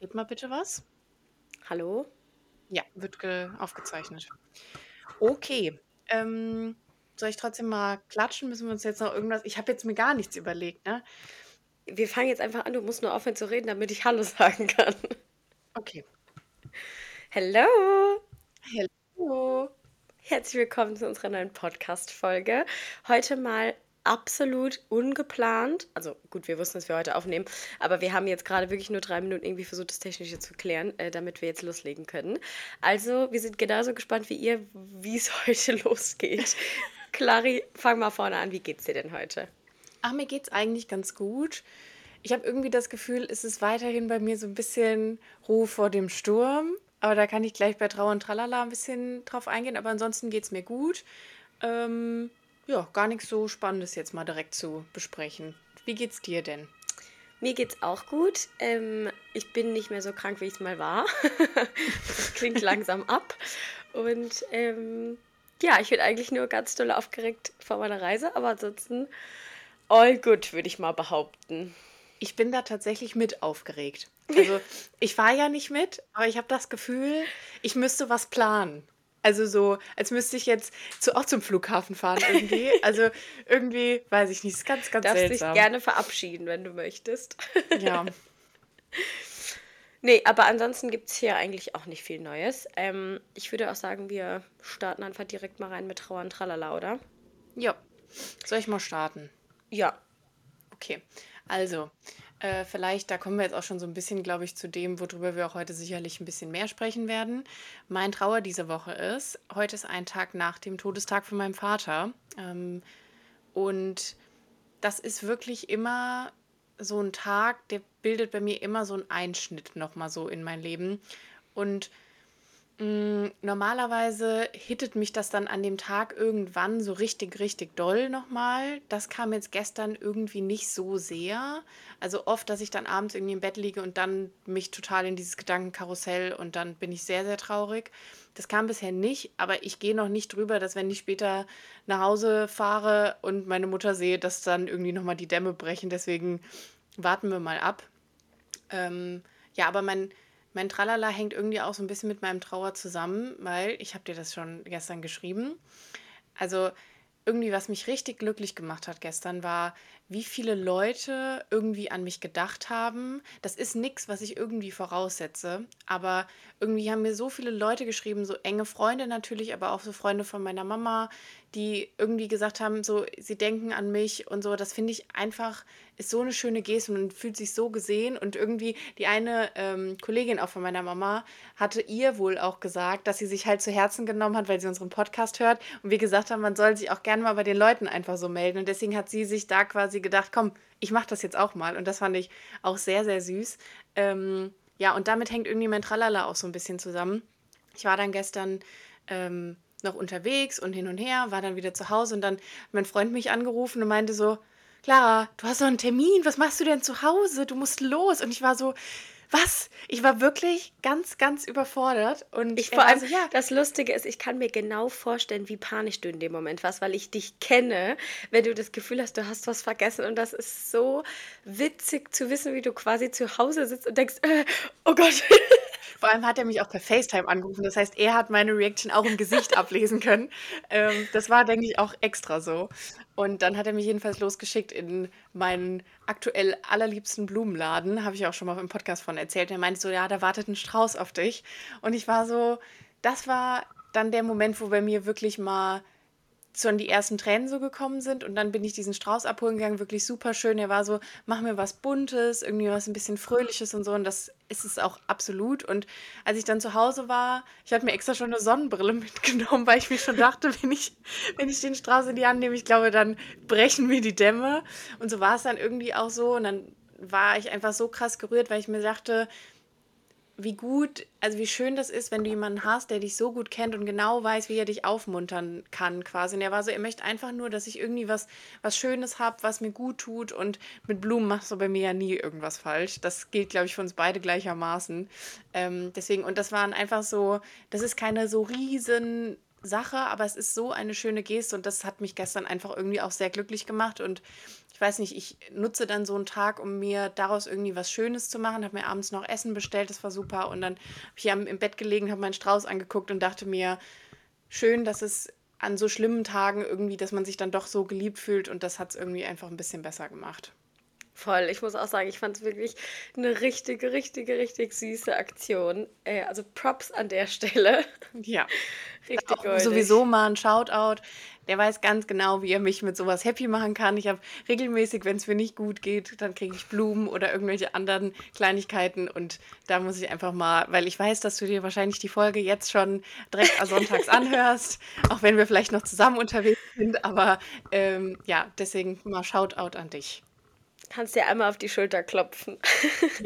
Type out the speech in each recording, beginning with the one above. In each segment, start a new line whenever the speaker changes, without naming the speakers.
Red mal bitte was.
Hallo?
Ja, wird aufgezeichnet. Okay. Soll ich trotzdem mal klatschen? Müssen wir uns jetzt noch irgendwas. Ich habe jetzt mir gar nichts überlegt, ne?
Wir fangen jetzt einfach an, du musst nur aufhören zu reden, damit ich Hallo sagen kann.
Okay.
Hallo!
Hallo.
Herzlich willkommen zu unserer neuen Podcast-Folge. Heute mal absolut ungeplant. Also gut, wir wussten, dass wir heute aufnehmen, aber wir haben jetzt gerade wirklich nur 3 Minuten irgendwie versucht, das Technische zu klären, damit wir jetzt loslegen können. Also, wir sind genauso gespannt wie ihr, wie es heute losgeht. Clari, fang mal vorne an. Wie geht's dir denn heute?
Ach, mir geht's eigentlich ganz gut. Ich habe irgendwie das Gefühl, es ist weiterhin bei mir so ein bisschen Ruhe vor dem Sturm. Aber da kann ich gleich bei Trauer und Tralala ein bisschen drauf eingehen. Aber ansonsten geht's mir gut. Ähm, ja, gar nichts so Spannendes jetzt mal direkt zu besprechen. Wie geht's dir denn?
Mir geht's auch gut. Ich bin nicht mehr so krank, wie ich es mal war. Das klingt langsam ab. Und ja, ich bin eigentlich nur ganz doll aufgeregt vor meiner Reise, aber ansonsten all good, würde ich mal behaupten.
Ich bin da tatsächlich mit aufgeregt. Also, ich fahre ja nicht mit, aber ich habe das Gefühl, ich müsste was planen. Also so, als müsste ich jetzt auch zum Flughafen fahren irgendwie. Also irgendwie, weiß ich nicht, ist ganz, ganz
Darfst dich
seltsam.
gerne verabschieden, wenn du möchtest.
Ja,
Nee, aber ansonsten gibt es hier eigentlich auch nicht viel Neues. Ich würde auch sagen, wir starten einfach direkt mal rein mit Trauer und Tralala, oder?
ja. Soll ich mal starten?
Ja.
Okay, also, vielleicht, da kommen wir jetzt auch schon so ein bisschen, glaube ich, zu dem, worüber wir auch heute sicherlich ein bisschen mehr sprechen werden. Mein Trauer diese Woche ist, heute ist ein Tag nach dem Todestag von meinem Vater. Und das ist wirklich immer so ein Tag, der bildet bei mir immer so einen Einschnitt noch mal so in mein Leben. Und normalerweise hittet mich das dann an dem Tag irgendwann so richtig, richtig doll nochmal. Das kam jetzt gestern irgendwie nicht so sehr. Also oft, dass ich dann abends irgendwie im Bett liege und dann mich total in dieses Gedankenkarussell und dann bin ich sehr, sehr traurig. Das kam bisher nicht, aber ich gehe noch nicht drüber, dass wenn ich später nach Hause fahre und meine Mutter sehe, dass dann irgendwie nochmal die Dämme brechen. Deswegen warten wir mal ab. Ja, aber mein Tralala hängt irgendwie auch so ein bisschen mit meinem Trauer zusammen, weil ich habe dir das schon gestern geschrieben. Also irgendwie, was mich richtig glücklich gemacht hat gestern, war, wie viele Leute irgendwie an mich gedacht haben. Das ist nichts, was ich irgendwie voraussetze, aber irgendwie haben mir so viele Leute geschrieben, so enge Freunde natürlich, aber auch so Freunde von meiner Mama, die irgendwie gesagt haben, so, sie denken an mich und so. Das finde ich einfach, ist so eine schöne Geste und man fühlt sich so gesehen. Und irgendwie die eine Kollegin auch von meiner Mama hatte ihr wohl auch gesagt, dass sie sich halt zu Herzen genommen hat, weil sie unseren Podcast hört und wir gesagt haben, man soll sich auch gerne mal bei den Leuten einfach so melden. Und deswegen hat sie sich da quasi gedacht, komm, ich mache das jetzt auch mal. Und das fand ich auch sehr, sehr süß. Ja, und damit hängt irgendwie mein Tralala auch so ein bisschen zusammen. Ich war dann gestern noch unterwegs und hin und her, war dann wieder zu Hause und dann hat mein Freund mich angerufen und meinte so, Clara, du hast doch einen Termin, was machst du denn zu Hause? Du musst los. Und ich war so, was? Ich war wirklich ganz, ganz überfordert und
Ich
er
vor
war
allem,
so, ja,
das Lustige ist, ich kann mir genau vorstellen, wie panisch du in dem Moment warst, weil ich dich kenne, wenn du das Gefühl hast, du hast was vergessen. Und das ist so witzig zu wissen, wie du quasi zu Hause sitzt und denkst, oh Gott.
vor allem hat er mich auch per FaceTime angerufen. Das heißt, er hat meine Reaction auch im Gesicht ablesen können. Das war, denke ich, auch extra so. Und dann hat er mich jedenfalls losgeschickt in meinen aktuell allerliebsten Blumenladen. Habe ich auch schon mal im Podcast von erzählt. Er meinte so, ja, da wartet ein Strauß auf dich. Und ich war so, das war dann der Moment, wo bei mir wirklich mal schon die ersten Tränen so gekommen sind und dann bin ich diesen Strauß abholen gegangen, wirklich super schön. Er war so, mach mir was Buntes, irgendwie was ein bisschen Fröhliches und so und das ist es auch absolut. Und als ich dann zu Hause war, ich hatte mir extra schon eine Sonnenbrille mitgenommen, weil ich mir schon dachte, wenn ich den Strauß in die Hand nehme, ich glaube, dann brechen mir die Dämme. Und so war es dann irgendwie auch so und dann war ich einfach so krass gerührt, weil ich mir dachte, wie gut, also wie schön das ist, wenn du jemanden hast, der dich so gut kennt und genau weiß, wie er dich aufmuntern kann, quasi. Und er war so, er möchte einfach nur, dass ich irgendwie was Schönes habe, was mir gut tut. Und mit Blumen machst du bei mir ja nie irgendwas falsch. Das gilt, glaube ich, für uns beide gleichermaßen. Deswegen, und das waren einfach so, das ist keine so riesen Sache, aber es ist so eine schöne Geste und das hat mich gestern einfach irgendwie auch sehr glücklich gemacht und ich weiß nicht, ich nutze dann so einen Tag, um mir daraus irgendwie was Schönes zu machen, habe mir abends noch Essen bestellt, das war super und dann habe ich im Bett gelegen, habe meinen Strauß angeguckt und dachte mir, schön, dass es an so schlimmen Tagen irgendwie, dass man sich dann doch so geliebt fühlt und das hat es irgendwie einfach ein bisschen besser gemacht.
Voll. Ich muss auch sagen, ich fand es wirklich eine richtig süße Aktion. Also Props an der Stelle.
Ja.
Richtig
Auch sowieso
goldig.
mal ein Shoutout. Der weiß ganz genau, wie er mich mit sowas happy machen kann. Ich habe regelmäßig, wenn es mir nicht gut geht, dann kriege ich Blumen oder irgendwelche anderen Kleinigkeiten. Und da muss ich einfach mal, weil ich weiß, dass du dir wahrscheinlich die Folge jetzt schon direkt sonntags anhörst, auch wenn wir vielleicht noch zusammen unterwegs sind. Aber ja, deswegen mal Shoutout an dich.
Kannst dir einmal auf die Schulter klopfen.
Ja,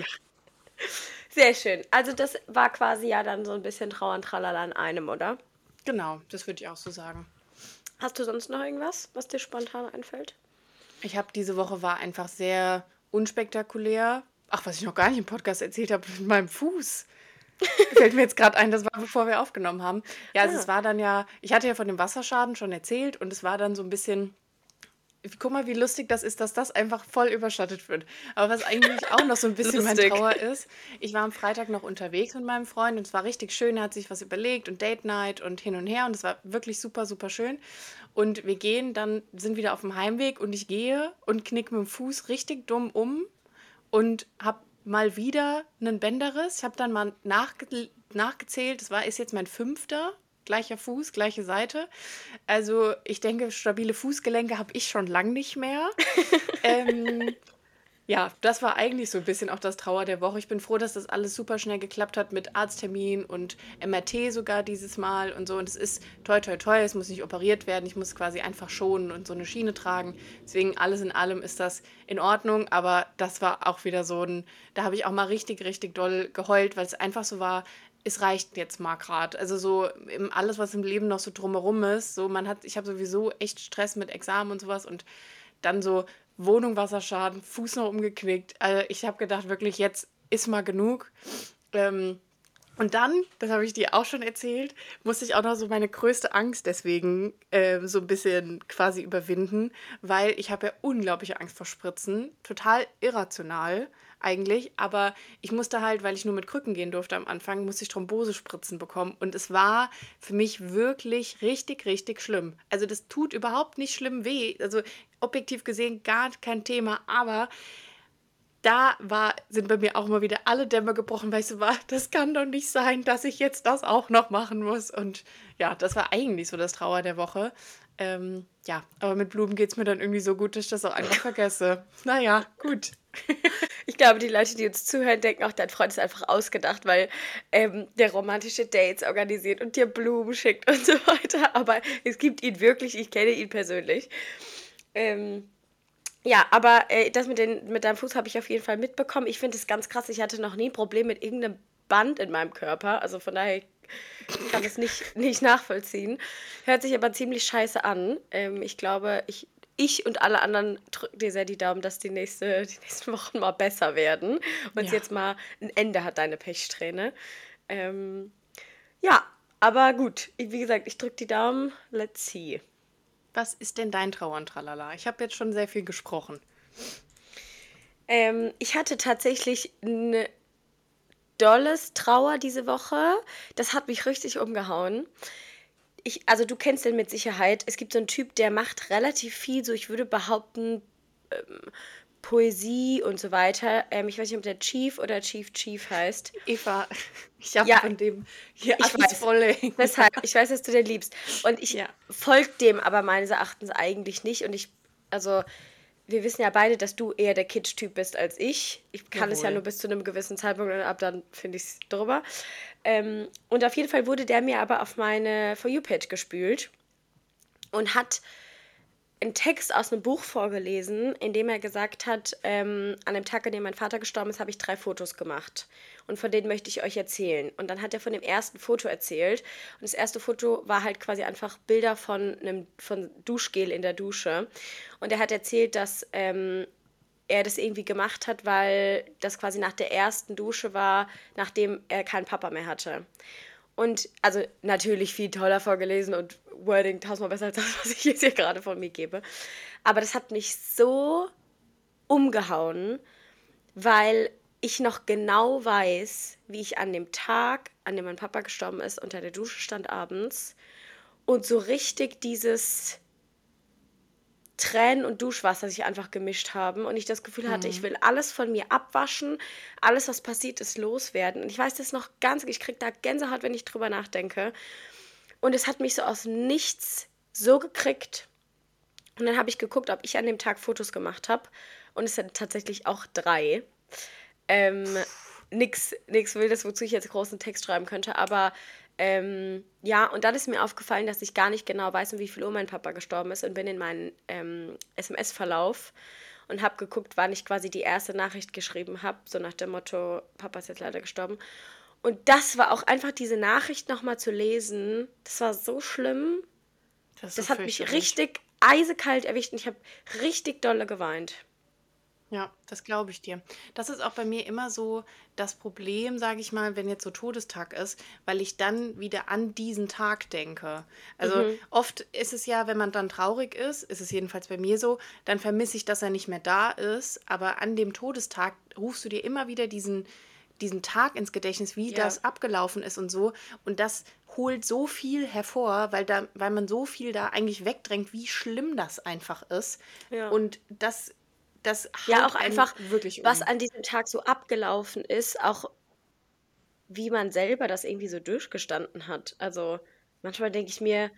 Sehr schön. Also das war quasi ja dann so ein bisschen Trauern Tralala in einem, oder?
genau, das würde ich auch so sagen.
Hast du sonst noch irgendwas, was dir spontan einfällt?
Ich habe diese Woche war einfach sehr unspektakulär. Ach, was ich noch gar nicht im Podcast erzählt habe, mit meinem Fuß. Fällt mir jetzt gerade ein, das war bevor wir aufgenommen haben. Ja, also es
Ah,
war dann ja, ich hatte ja von dem Wasserschaden schon erzählt und es war dann so ein bisschen, guck mal, wie lustig das ist, dass das einfach voll überschattet wird. Aber was eigentlich auch noch so ein bisschen mein
lustig.
Trauer ist, ich war am Freitag noch unterwegs mit meinem Freund und es war richtig schön, er hat sich was überlegt und Date Night und hin und her und es war wirklich super, super schön. Und wir gehen dann, sind wieder auf dem Heimweg und ich gehe und knick mit dem Fuß richtig dumm um und habe mal wieder einen Bänderriss. Ich habe dann mal nachgezählt, ist jetzt mein 5. Gleicher Fuß, gleiche Seite. Also ich denke, stabile Fußgelenke habe ich schon lang nicht mehr. Ähm, ja, das war eigentlich so ein bisschen auch das Trauer der Woche. Ich bin froh, dass das alles super schnell geklappt hat mit Arzttermin und MRT sogar dieses Mal und so. Und es ist toi toi toi, es muss nicht operiert werden. Ich muss quasi einfach schonen und so eine Schiene tragen. Deswegen alles in allem ist das in Ordnung. Aber das war auch wieder so ein, da habe ich auch mal richtig, richtig doll geheult, weil es einfach so war, es reicht jetzt mal gerade. Also so alles, was im Leben noch so drumherum ist. So, ich habe sowieso echt Stress mit Examen und sowas und dann so Wohnung Wasserschaden, Fuß noch umgeknickt. Also ich habe gedacht, wirklich, jetzt ist mal genug. Ähm, und dann, das habe ich dir auch schon erzählt, musste ich auch noch so meine größte Angst deswegen so ein bisschen quasi überwinden, weil ich habe ja unglaubliche Angst vor Spritzen, total irrational eigentlich, aber ich musste halt, weil ich nur mit Krücken gehen durfte am Anfang, musste ich Thrombosespritzen bekommen und es war für mich wirklich richtig, richtig schlimm. Also das tut überhaupt nicht schlimm weh, also objektiv gesehen gar kein Thema, aber sind bei mir auch immer wieder alle Dämme gebrochen, weil ich so war, das kann doch nicht sein, dass ich jetzt das auch noch machen muss. Und ja, das war eigentlich so das Trauer der Woche. Ja, aber mit Blumen geht es mir dann irgendwie so gut, dass ich das auch einfach vergesse. Naja, gut.
Ich glaube, die Leute, die uns zuhören, denken auch, dein Freund ist einfach ausgedacht, weil der romantische Dates organisiert und dir Blumen schickt und so weiter. Aber es gibt ihn wirklich, ich kenne ihn persönlich. Ähm, ja, aber das mit deinem Fuß habe ich auf jeden Fall mitbekommen. Ich finde es ganz krass. Ich hatte noch nie ein Problem mit irgendeinem Band in meinem Körper. Also von daher, ich kann das nicht nachvollziehen. Hört sich aber ziemlich scheiße an. Ich glaube, ich und alle anderen drücken dir sehr die Daumen, dass die nächsten Wochen mal besser werden und es
Ja.
jetzt mal ein Ende hat, deine Pechsträhne. Ähm, ja, aber gut. Wie gesagt, ich drücke die Daumen. Let's see.
Was ist denn dein Trauern, Tralala? Ich habe jetzt schon sehr viel gesprochen.
Ich hatte tatsächlich ein dolles Trauer diese Woche. Das hat mich richtig umgehauen. Also du kennst den mit Sicherheit. Es gibt so einen Typ, der macht relativ viel, so ich würde behaupten, Poesie und so weiter. Ich weiß nicht, ob der Chief oder Chief heißt.
Eva, ich habe
Ja,
von dem hier
ich
alles
weiß.
voll hängen.
Deshalb, ich weiß, dass du den liebst. Und ich
Ja,
folge dem aber meines Erachtens eigentlich nicht. Also, wir wissen ja beide, dass du eher der Kitsch-Typ bist als ich. Ich kann es ja
jawohl.
nur bis zu einem gewissen Zeitpunkt und ab dann finde ich es drüber. Und auf jeden Fall wurde der mir aber auf meine For You-Page gespült und hat einen Text aus einem Buch vorgelesen, in dem er gesagt hat, an dem Tag, an dem mein Vater gestorben ist, habe ich 3 Fotos gemacht. Und von denen möchte ich euch erzählen. Und dann hat er von dem ersten Foto erzählt. Und das erste Foto war halt quasi einfach Bilder von Duschgel in der Dusche. Und er hat erzählt, dass er das irgendwie gemacht hat, weil das quasi nach der ersten Dusche war, nachdem er keinen Papa mehr hatte. Und also natürlich viel toller vorgelesen und Wording tausendmal besser als das, was ich jetzt hier gerade von mir gebe. Aber das hat mich so umgehauen, weil ich noch genau weiß, wie ich an dem Tag, an dem mein Papa gestorben ist, unter der Dusche stand abends und so richtig dieses Tränen und Duschwasser sich einfach gemischt haben und ich das Gefühl hatte, ich
Mhm.
will alles von mir abwaschen, alles, was passiert ist, loswerden. Und ich weiß das noch ganz, ich kriege da Gänsehaut, wenn ich drüber nachdenke. Und es hat mich so aus dem Nichts so gekriegt. Und dann habe ich geguckt, ob ich an dem Tag Fotos gemacht habe. Und es sind tatsächlich auch 3. Ähm, nix Wildes, wozu ich jetzt großen Text schreiben könnte, aber ja, und dann ist mir aufgefallen, dass ich gar nicht genau weiß, um wie viel Uhr mein Papa gestorben ist und bin in meinen SMS-Verlauf und habe geguckt, wann ich quasi die erste Nachricht geschrieben habe, so nach dem Motto, Papa ist jetzt leider gestorben. Und das war auch einfach diese Nachricht nochmal zu lesen, das war so schlimm.
Das ist so
Das hat mich
fürchterlich.
richtig eisekalt erwischt und ich habe richtig dolle geweint.
Ja, das glaube ich dir. Das ist auch bei mir immer so das Problem, sage ich mal, wenn jetzt so Todestag ist, weil ich dann wieder an diesen Tag denke. Also
Mhm.
oft ist es ja, wenn man dann traurig ist es jedenfalls bei mir so, dann vermisse ich, dass er nicht mehr da ist. Aber an dem Todestag rufst du dir immer wieder diesen Tag ins Gedächtnis, wie
Ja,
das abgelaufen ist und so. Und das holt so viel hervor, weil man so viel da eigentlich wegdrängt, wie schlimm das einfach ist.
ja.
Und das
Ja, auch
haut einen
einfach,
wirklich
was
um.
an diesem Tag so abgelaufen ist, auch wie man selber das irgendwie so durchgestanden hat. Also manchmal denke ich mir,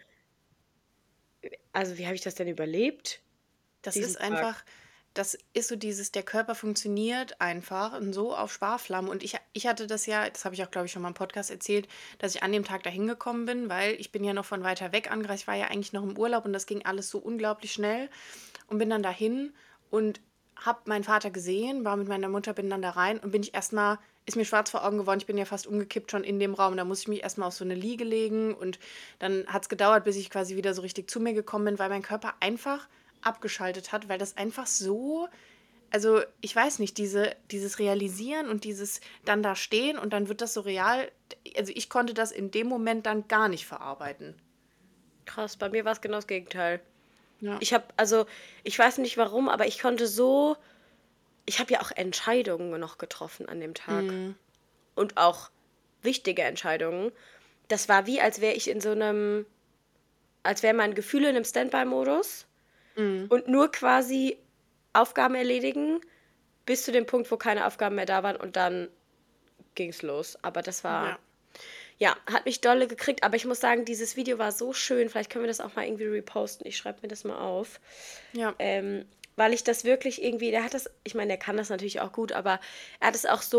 also wie habe ich das denn überlebt,
Das
diesen
ist
Tag?
einfach, das ist so dieses, der Körper funktioniert einfach und so auf Sparflamme. Und ich hatte das ja, das habe ich auch, glaube ich, schon mal im Podcast erzählt, dass ich an dem Tag dahin gekommen bin, weil ich bin ja noch von weiter weg angereist. Ich war ja eigentlich noch im Urlaub und das ging alles so unglaublich schnell und bin dann dahin und habe meinen Vater gesehen, war mit meiner Mutter, bin dann da rein und bin ich erstmal, ist mir schwarz vor Augen geworden, ich bin ja fast umgekippt schon in dem Raum. Da musste ich mich erstmal auf so eine Liege legen und dann hat es gedauert, bis ich quasi wieder so richtig zu mir gekommen bin, weil mein Körper einfach abgeschaltet hat, weil das einfach so, also ich weiß nicht, dieses Realisieren und dieses dann da stehen und dann wird das so real, also ich konnte das in dem Moment dann gar nicht verarbeiten.
Krass, bei mir war es genau das Gegenteil.
Ja.
Ich habe, also, ich weiß nicht warum, aber ich konnte so, ich habe ja auch Entscheidungen noch getroffen an dem Tag.
Mm,
Und auch wichtige Entscheidungen. Das war wie, als wäre ich in so einem, als wären meine Gefühle in einem Standby-Modus
mm,
und nur quasi Aufgaben erledigen, bis zu dem Punkt, wo keine Aufgaben mehr da waren und dann ging es los. Aber das war,
ja.
ja, hat mich dolle gekriegt. Aber ich muss sagen, dieses Video war so schön. Vielleicht können wir das auch mal irgendwie reposten. Ich schreibe mir das mal auf.
Ja.
Weil ich das wirklich irgendwie, der hat das, ich meine, der kann das natürlich auch gut, aber er hat es auch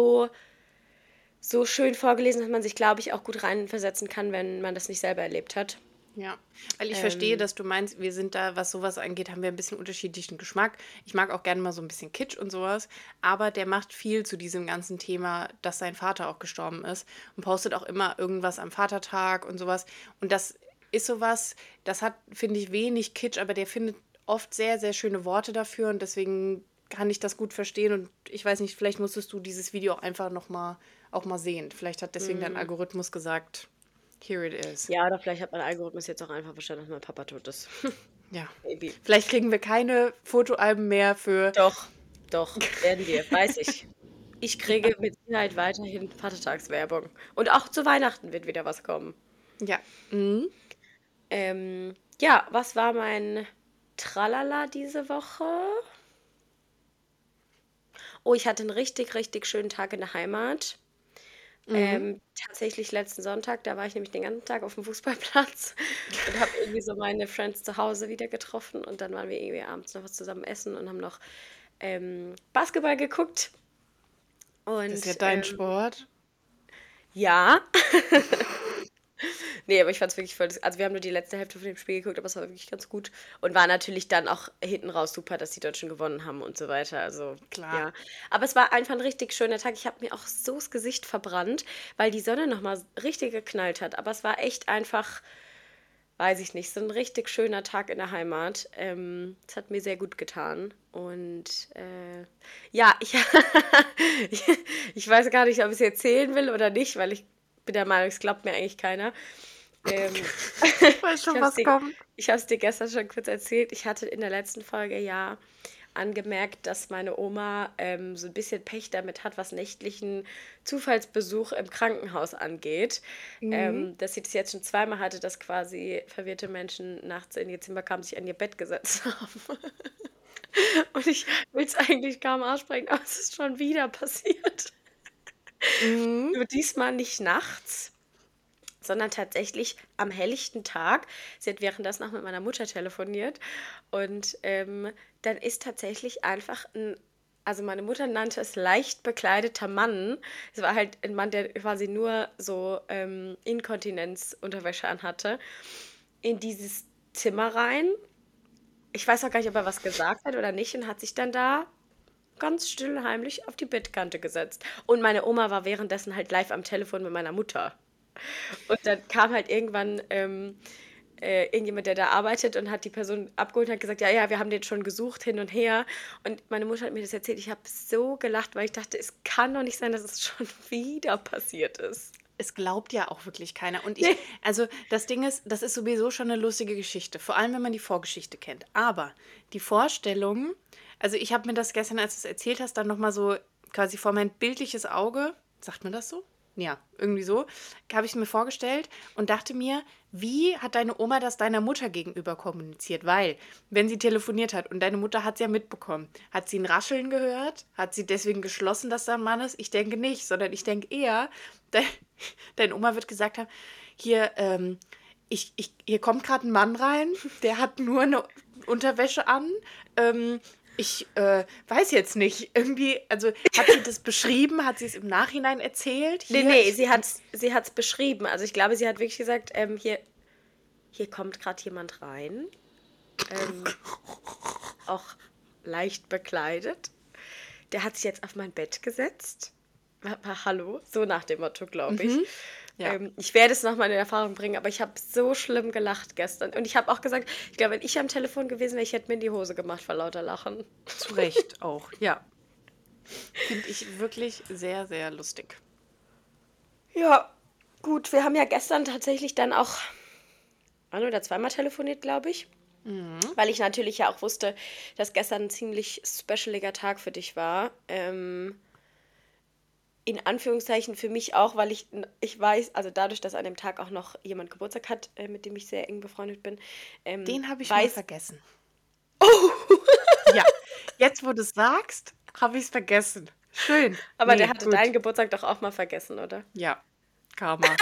so schön vorgelesen, dass man sich, glaube ich, auch gut reinversetzen kann, wenn man das nicht selber erlebt hat.
Ja, weil ich verstehe,
Ähm,
dass du meinst, wir sind da, was sowas angeht, haben wir ein bisschen unterschiedlichen Geschmack. Ich mag auch gerne mal so ein bisschen Kitsch und sowas, aber der macht viel zu diesem ganzen Thema, dass sein Vater auch gestorben ist und postet auch immer irgendwas am Vatertag und sowas. Und das ist sowas, das hat, finde ich, wenig Kitsch, aber der findet oft sehr, sehr schöne Worte dafür und deswegen kann ich das gut verstehen und ich weiß nicht, vielleicht musstest du dieses Video auch einfach noch mal auch mal sehen. Vielleicht hat deswegen dein
mm,
Algorithmus gesagt, here it is.
ja, oder vielleicht hat mein Algorithmus jetzt auch einfach verstanden, dass mein Papa tot ist.
Ja.
Maybe.
Vielleicht kriegen wir keine Fotoalben mehr für.
Doch, doch, werden wir, weiß ich. Ich
Ja.
kriege mit Sicherheit weiterhin Vatertagswerbung. Und auch zu Weihnachten wird wieder was kommen.
Ja. Mhm.
Ja, was war mein Tralala diese Woche? Oh, ich hatte einen richtig, richtig schönen Tag in der Heimat.
Mhm.
Tatsächlich letzten Sonntag, da war ich nämlich den ganzen Tag auf dem Fußballplatz und habe irgendwie so meine Friends zu Hause wieder getroffen und dann waren wir irgendwie abends noch was zusammen essen und haben noch Basketball geguckt.
Das ist ja
Und
dein Sport.
ja, nee, aber ich fand es wirklich voll. Also, wir haben nur die letzte Hälfte von dem Spiel geguckt, aber es war wirklich ganz gut. Und war natürlich dann auch hinten raus super, dass die Deutschen gewonnen haben und so weiter. Also,
Klar.
ja. Aber es war einfach ein richtig schöner Tag. Ich habe mir auch so das Gesicht verbrannt, weil die Sonne nochmal richtig geknallt hat. Aber es war echt einfach, weiß ich nicht, so ein richtig schöner Tag in der Heimat. Es hat mir sehr gut getan. Und ja, ich, ich weiß gar nicht, ob ich es erzählen will oder nicht, weil ich bin der Meinung, es glaubt mir eigentlich keiner. Ähm,
Ich weiß
ich
schon,
habe es
was
dir,
kommt.
ich hab's dir gestern schon kurz erzählt. Ich hatte in der letzten Folge ja angemerkt, dass meine Oma so ein bisschen Pech damit hat, was nächtlichen Zufallsbesuch im Krankenhaus angeht.
Mhm.
Dass sie das jetzt schon zweimal hatte, dass quasi verwirrte Menschen nachts in ihr Zimmer kamen, sich an ihr Bett gesetzt haben. Und ich will es eigentlich kaum aussprechen, aber es ist schon wieder passiert.
Mhm.
Nur diesmal nicht nachts, sondern tatsächlich am helllichten Tag. Sie hat währenddessen noch mit meiner Mutter telefoniert und dann ist tatsächlich einfach also meine Mutter nannte es leicht bekleideter Mann. Es war halt ein Mann, der quasi nur so Inkontinenzunterwäsche anhatte, in dieses Zimmer rein. Ich weiß auch gar nicht, ob er was gesagt hat oder nicht und hat sich dann da ganz still und heimlich auf die Bettkante gesetzt. Und meine Oma war währenddessen halt live am Telefon mit meiner Mutter. Und dann kam halt irgendwann irgendjemand, der da arbeitet und hat die Person abgeholt und hat gesagt, ja, ja, wir haben den schon gesucht, hin und her. Und meine Mutter hat mir das erzählt. Ich habe so gelacht, weil ich dachte, es kann doch nicht sein, dass es schon wieder passiert ist.
Es glaubt ja auch wirklich keiner. Und
Nee.
also das Ding ist, das ist sowieso schon eine lustige Geschichte, vor allem wenn man die Vorgeschichte kennt. Aber die Vorstellung, also ich habe mir das gestern, als du es erzählt hast, dann nochmal so quasi vor mein bildliches Auge, sagt man das so? Ja, irgendwie so, habe ich es mir vorgestellt und dachte mir, wie hat deine Oma das deiner Mutter gegenüber kommuniziert? Weil, wenn sie telefoniert hat und deine Mutter hat es ja mitbekommen, hat sie ein Rascheln gehört? Hat sie deswegen geschlossen, dass da ein Mann ist? Ich denke nicht, sondern ich denke eher, de deine Oma wird gesagt haben, hier, hier kommt gerade ein Mann rein, der hat nur eine Unterwäsche an. Ich weiß jetzt nicht. Irgendwie, also hat sie das beschrieben? Hat sie es im Nachhinein erzählt?
Nee,
Hier,
nee, sie hat's beschrieben. Also ich glaube, sie hat wirklich gesagt, hier kommt gerade jemand rein, ähm, auch leicht bekleidet. Der hat sich jetzt auf mein Bett gesetzt. Hallo, so nach dem Motto, glaube ich.
ja,
Ich werde es nochmal in Erfahrung bringen, aber ich habe so schlimm gelacht gestern. Und ich habe auch gesagt, ich glaube, wenn ich am Telefon gewesen wäre, ich hätte mir in die Hose gemacht vor lauter Lachen.
zu Recht auch. Ja, finde ich wirklich sehr, sehr lustig.
Ja, gut, wir haben ja gestern tatsächlich dann auch ein- oder zweimal telefoniert, glaube ich. Weil ich natürlich ja auch wusste, dass gestern ein ziemlich specialiger Tag für dich war. In Anführungszeichen für mich auch, weil ich weiß, also dadurch, dass an dem Tag auch noch jemand Geburtstag hat, mit dem ich sehr eng befreundet bin,
Den habe ich mal
weiß.
vergessen. Ja, jetzt wo du es sagst, habe ich es vergessen. Schön.
Aber der
Nee,
hatte deinen
gut.
Geburtstag doch auch mal vergessen, oder?
Ja, Karma.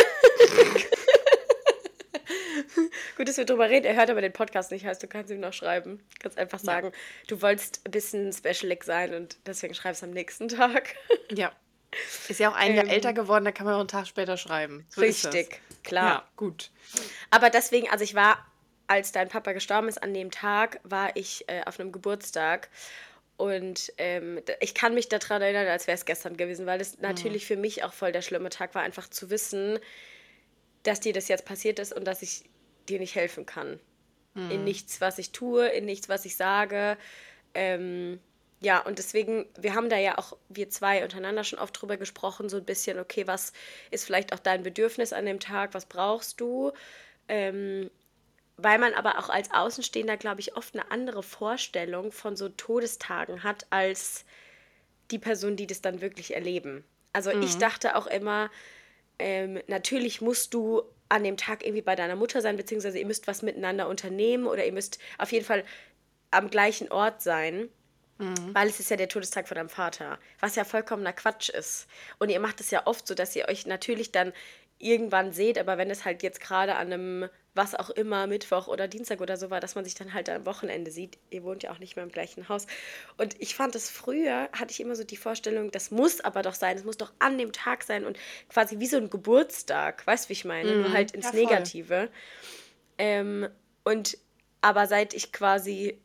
Gut, dass wir drüber reden. Er hört aber den Podcast nicht, heißt, du kannst ihm noch schreiben. Du kannst einfach
Ja,
sagen, du wolltest ein bisschen specialig sein und deswegen schreibst du am nächsten Tag.
ja. Ist ja auch ein Jahr älter
Ähm,
geworden, da kann man auch einen Tag später schreiben. So ist das.
richtig, klar.
Ja, gut.
Aber deswegen, also ich war, als dein Papa gestorben ist, an dem Tag, war ich auf einem Geburtstag. Und ich kann mich daran erinnern, als wäre es gestern gewesen, weil es
Mhm.
natürlich für mich auch voll der schlimme Tag war, einfach zu wissen, dass dir das jetzt passiert ist und dass ich dir nicht helfen kann. In
Mhm.
nichts, was ich tue, in nichts, was ich sage. Ähm, ja, und deswegen, wir haben da ja auch, wir zwei untereinander schon oft drüber gesprochen, so ein bisschen, okay, was ist vielleicht auch dein Bedürfnis an dem Tag, was brauchst du? Ähm, Weil man aber auch als Außenstehender, glaube ich, oft eine andere Vorstellung von so Todestagen hat als die Person, die das dann wirklich erleben. Also ich
Mhm.
dachte auch immer, natürlich musst du an dem Tag irgendwie bei deiner Mutter sein, beziehungsweise ihr müsst was miteinander unternehmen oder ihr müsst auf jeden Fall am gleichen Ort sein,
Mhm.
weil es ist ja der Todestag von deinem Vater, was ja vollkommener Quatsch ist. Und ihr macht es ja oft so, dass ihr euch natürlich dann irgendwann seht, aber wenn es halt jetzt gerade an einem, was auch immer, Mittwoch oder Dienstag oder so war, dass man sich dann halt am Wochenende sieht. Ihr wohnt ja auch nicht mehr im gleichen Haus. Und ich fand es früher, hatte ich immer so die Vorstellung, das muss aber doch sein, es muss doch an dem Tag sein und quasi wie so ein Geburtstag, weißt du, wie ich meine? Nur
Mhm.
halt ins
Ja, voll.
Negative. Ähm, und aber seit ich quasi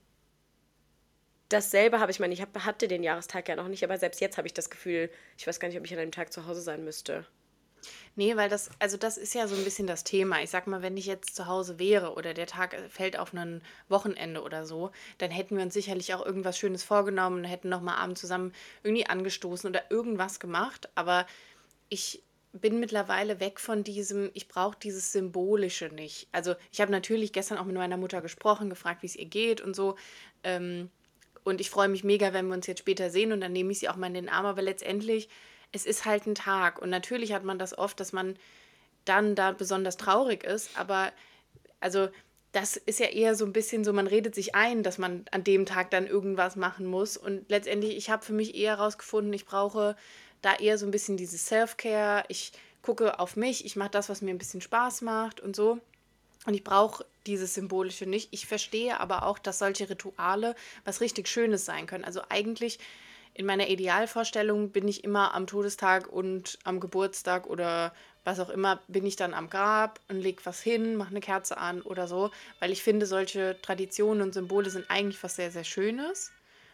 dasselbe habe, ich meine, hatte den Jahrestag ja noch nicht, aber selbst jetzt habe ich das Gefühl, ich weiß gar nicht, ob ich an einem Tag zu Hause sein müsste.
Nee, weil also das ist ja so ein bisschen das Thema. Ich sag mal, wenn ich jetzt zu Hause wäre oder der Tag fällt auf ein Wochenende oder so, dann hätten wir uns sicherlich auch irgendwas Schönes vorgenommen und hätten noch mal abends zusammen irgendwie angestoßen oder irgendwas gemacht. Aber ich bin mittlerweile weg von diesem, ich brauche dieses Symbolische nicht. Also ich habe natürlich gestern auch mit meiner Mutter gesprochen, gefragt, wie es ihr geht und so. Ähm, Und ich freue mich mega, wenn wir uns jetzt später sehen und dann nehme ich sie auch mal in den Arm. Aber letztendlich, es ist halt ein Tag. Und natürlich hat man das oft, dass man dann da besonders traurig ist. Aber also das ist ja eher so ein bisschen so, man redet sich ein, dass man an dem Tag dann irgendwas machen muss. Und letztendlich, ich habe für mich eher herausgefunden, ich brauche da eher so ein bisschen dieses Self-Care. Ich gucke auf mich, ich mache das, was mir ein bisschen Spaß macht und so. Und ich brauche dieses Symbolische nicht. Ich verstehe aber auch, dass solche Rituale was richtig Schönes sein können. Also eigentlich in meiner Idealvorstellung bin ich immer am Todestag und am Geburtstag oder was auch immer, bin ich dann am Grab und leg was hin, mache eine Kerze an oder so, weil ich finde, solche Traditionen und Symbole sind eigentlich was sehr, sehr Schönes.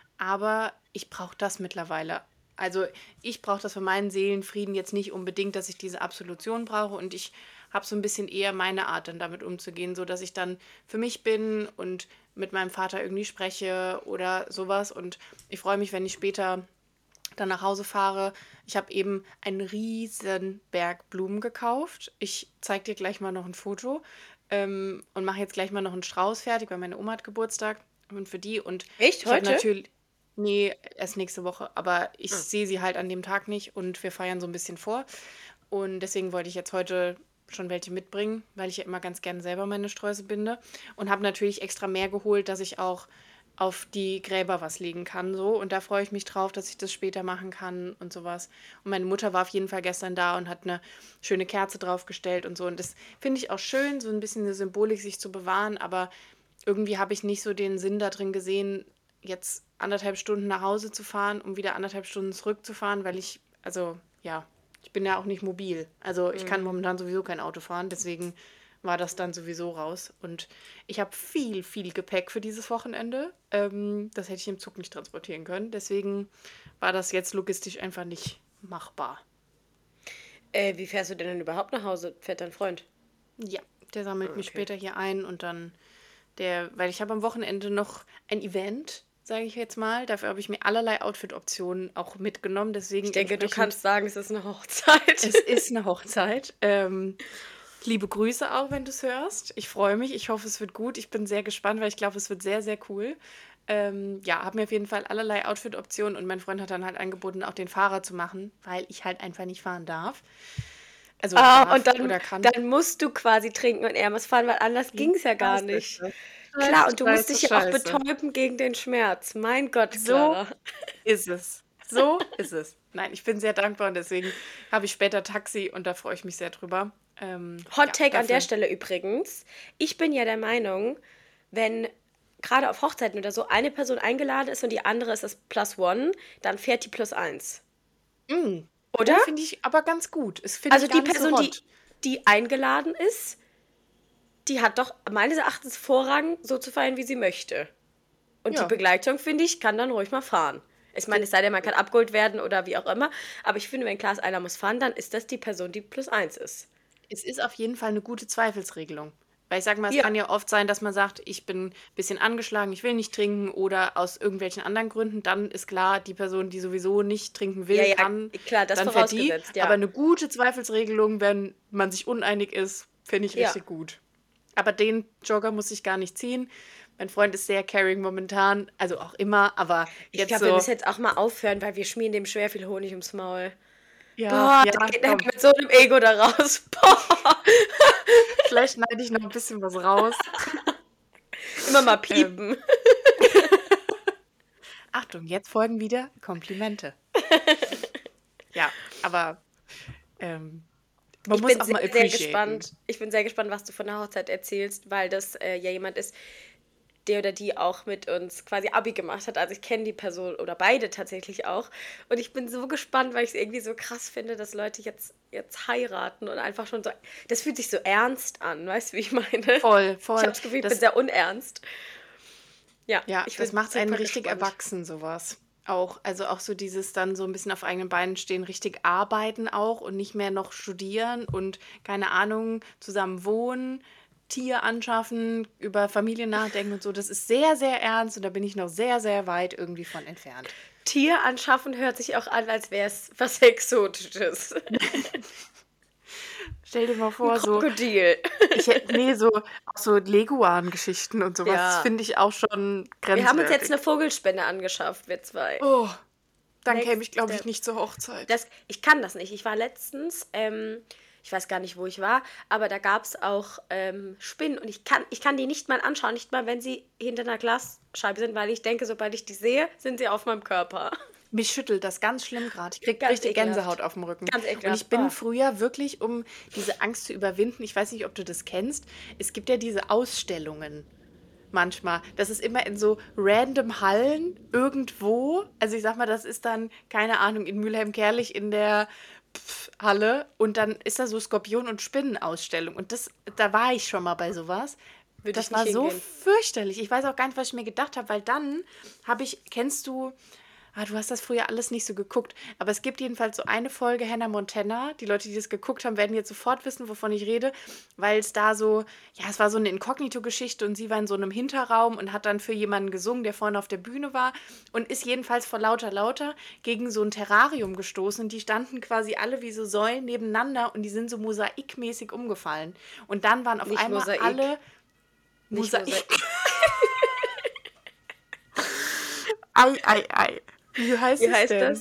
Aber ich brauche das mittlerweile. Also ich brauche das für meinen Seelenfrieden jetzt nicht unbedingt, dass ich diese Absolution brauche und ich habe so ein bisschen eher meine Art dann damit umzugehen, so dass ich dann für mich bin und mit meinem Vater irgendwie spreche oder sowas und ich freue mich, wenn ich später dann nach Hause fahre. Ich habe eben einen riesen Berg Blumen gekauft. Ich zeige dir gleich mal noch ein Foto und mache jetzt gleich mal noch einen Strauß fertig, weil meine Oma hat Geburtstag und für die und
Echt?
ich habe
Heute?
natürlich. Nee, erst nächste Woche. Aber ich
Ah.
sehe sie halt an dem Tag nicht und wir feiern so ein bisschen vor. Und deswegen wollte ich jetzt heute schon welche mitbringen, weil ich ja immer ganz gerne selber meine Sträuße binde. Und habe natürlich extra mehr geholt, dass ich auch auf die Gräber was legen kann. So. Und da freue ich mich drauf, dass ich das später machen kann und sowas. Und meine Mutter war auf jeden Fall gestern da und hat eine schöne Kerze draufgestellt und so. Und das finde ich auch schön, so ein bisschen eine Symbolik sich zu bewahren. Aber irgendwie habe ich nicht so den Sinn da drin gesehen, jetzt 1,5 Stunden nach Hause zu fahren, um wieder 1,5 Stunden zurückzufahren, weil ich, also ja, ich bin ja auch nicht mobil. Also ich kann
Mhm.
momentan sowieso kein Auto fahren, deswegen war das dann sowieso raus. Und ich habe viel, viel Gepäck für dieses Wochenende. Das hätte ich im Zug nicht transportieren können. Deswegen war das jetzt logistisch einfach nicht machbar.
Wie fährst du denn überhaupt nach Hause? Fährt dein Freund?
Ja, der sammelt
Ah,
mich
okay.
später hier ein und dann weil ich habe am Wochenende noch ein Event, sage ich jetzt mal. Dafür habe ich mir allerlei Outfit-Optionen auch mitgenommen.
Ich
Deswegen
denke, du
entsprechend,
kannst sagen, es ist eine Hochzeit.
es ist eine Hochzeit. Liebe Grüße auch, wenn du es hörst. Ich freue mich. Ich hoffe, es wird gut. Ich bin sehr gespannt, weil ich glaube, es wird sehr, sehr cool. Ja, habe mir auf jeden Fall allerlei Outfit-Optionen und mein Freund hat dann halt angeboten, auch den Fahrer zu machen, weil ich halt einfach nicht fahren darf. Also
Ah, und
darf
dann,
oder kann.
dann musst du quasi trinken und er muss fahren, weil anders ging es ja gar
Scheiße,
nicht.
scheiße,
Klar,
scheiße,
und du musst
scheiße,
dich ja auch
scheiße.
betäuben gegen den Schmerz. Mein Gott,
So
Clara.
ist es. So ist es. Nein, ich bin sehr dankbar und deswegen habe ich später Taxi und da freue ich mich sehr drüber.
Hot
Ja,
Take an der
dafür.
Stelle übrigens. Ich bin ja der Meinung, wenn gerade auf Hochzeiten oder so eine Person eingeladen ist und die andere ist das Plus One, dann fährt die Plus Eins.
Mm.
Oder?
Oh, finde ich aber ganz gut. Das finde
Also
ich
die
gar nicht so
Person,
hot.
die eingeladen ist, die hat doch meines Erachtens Vorrang, so zu feiern, wie sie möchte. Und die
Ja,
Begleitung, finde ich, kann dann ruhig mal fahren. Ich meine, es sei denn, man kann abgeholt werden oder wie auch immer. Aber ich finde, wenn klar ist, einer muss fahren, dann ist das die Person, die plus eins ist.
es ist auf jeden Fall eine gute Zweifelsregelung. Weil ich sage mal, es
Ja,
kann ja oft sein, dass man sagt, ich bin ein bisschen angeschlagen, ich will nicht trinken oder aus irgendwelchen anderen Gründen. Dann ist klar, die Person, die sowieso nicht trinken
ja,
will,
ja,
kann,
klar, das
dann fährt die.
vorausgesetzt,
Aber
ja.
eine gute Zweifelsregelung, wenn man sich uneinig ist, finde ich
Ja.
richtig gut. Aber den Jogger muss ich gar nicht ziehen. Mein Freund ist sehr caring momentan, also auch immer, aber
Ich
jetzt
glaube, wir
so,
müssen jetzt auch mal aufhören, weil wir schmieren dem schwer viel Honig ums Maul.
ja,
Boah,
ja,
der geht nachher
komm,
mit so einem Ego da raus. Boah.
vielleicht schneide ich noch ein bisschen was raus.
Immer mal
Ähm,
piepen.
Achtung, jetzt folgen wieder Komplimente. Ja, aber ähm, man
Ich
muss
bin
auch
sehr,
mal
sehr
appreciaten.
gespannt. Ich bin sehr gespannt, was du von der Hochzeit erzählst, weil das ja jemand ist, der oder die auch mit uns quasi Abi gemacht hat. Also ich kenne die Person oder beide tatsächlich auch. Und ich bin so gespannt, weil ich es irgendwie so krass finde, dass Leute jetzt heiraten und einfach schon so. Das fühlt sich so ernst an, weißt du, wie ich meine?
Voll,
Ich habe
voll.
das Gefühl, ich bin
Das,
sehr unernst. Ja,
ja,
ich
das
bin
macht einen
super
richtig
gespannt.
erwachsen, sowas. Auch, also auch so dieses dann so ein bisschen auf eigenen Beinen stehen, richtig arbeiten auch und nicht mehr noch studieren und keine Ahnung, zusammen wohnen, Tier anschaffen, über Familie nachdenken und so. Das ist sehr, sehr ernst und da bin ich noch sehr, sehr weit irgendwie von entfernt.
Tier anschaffen hört sich auch an, als wäre es was Exotisches.
Stell dir mal
Ein
vor,
Krokodil.
so, auch so Leguan-Geschichten und sowas, das
Ja.
finde ich auch schon
Wir haben uns jetzt
grenzwertig.
eine Vogelspinne angeschafft, wir zwei.
Oh, dann käme ich,
Next
glaube ich,
step.
nicht zur Hochzeit.
Ich kann das nicht. Ich war letztens, ich weiß gar nicht, wo ich war, aber da gab es auch Spinnen und ich kann die nicht mal anschauen, nicht mal, wenn sie hinter einer Glasscheibe sind, weil ich denke, sobald ich die sehe, sind sie auf meinem Körper.
Mich schüttelt das ganz schlimm gerade. Ich kriege
Ganz
richtig Gänsehaut
ekelhaft.
auf dem Rücken.
Ganz
Und
ekelhaft.
ich bin
Oh.
früher wirklich, um diese Angst zu überwinden, ich weiß nicht, ob du das kennst, es gibt ja diese Ausstellungen manchmal. Das ist immer in so random Hallen irgendwo. Also ich sag mal, das ist dann, keine Ahnung, in Mülheim-Kerlich in der Halle und dann ist da so Skorpion- und Spinnenausstellung. Und da war ich schon mal bei sowas.
Würde ich
Das
nicht
war so
hingehen.
fürchterlich. Ich weiß auch gar nicht, was ich mir gedacht habe, weil dann kennst du, du hast das früher alles nicht so geguckt, aber es gibt jedenfalls so eine Folge Hannah Montana. Die Leute, die das geguckt haben, werden jetzt sofort wissen, wovon ich rede, weil es da so, ja, es war so eine Inkognito-Geschichte und sie war in so einem Hinterraum und hat dann für jemanden gesungen, der vorne auf der Bühne war und ist jedenfalls vor lauter gegen so ein Terrarium gestoßen und die standen quasi alle wie so Säulen nebeneinander und die sind so mosaikmäßig umgefallen. Und dann waren auf
Nicht
einmal
Mosaik.
alle
Nicht
Mosaik.
Mosaik.
Ei. Wie heißt
Wie
es
heißt
denn?
das?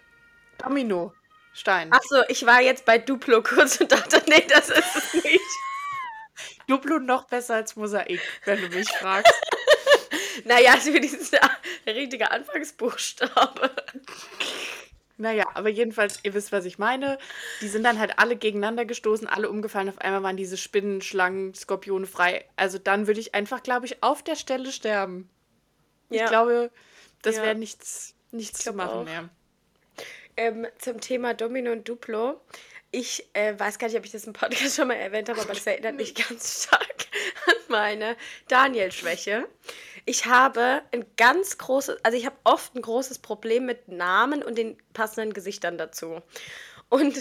Dominostein.
Achso, ich war jetzt bei Duplo kurz und dachte, nee, das ist es nicht.
Duplo noch besser als Mosaik, wenn du mich fragst.
Naja, also wenigstens der richtige Anfangsbuchstabe.
Naja, aber jedenfalls, ihr wisst, was ich meine. Die sind dann halt alle gegeneinander gestoßen, alle umgefallen. Auf einmal waren diese Spinnen, Schlangen, Skorpione frei. Also dann würde ich einfach, glaube ich, auf der Stelle sterben. Ich
Ja,
glaube, das wäre
ja,
nichts
ich
zu
glaube
machen
auch.
mehr.
Zum Thema Domino und Duplo. Ich weiß gar nicht, ob ich das im Podcast schon mal erwähnt habe, aber das erinnert mich ganz stark an meine Daniel-Schwäche. Ich habe ich habe oft ein großes Problem mit Namen und den passenden Gesichtern dazu. Und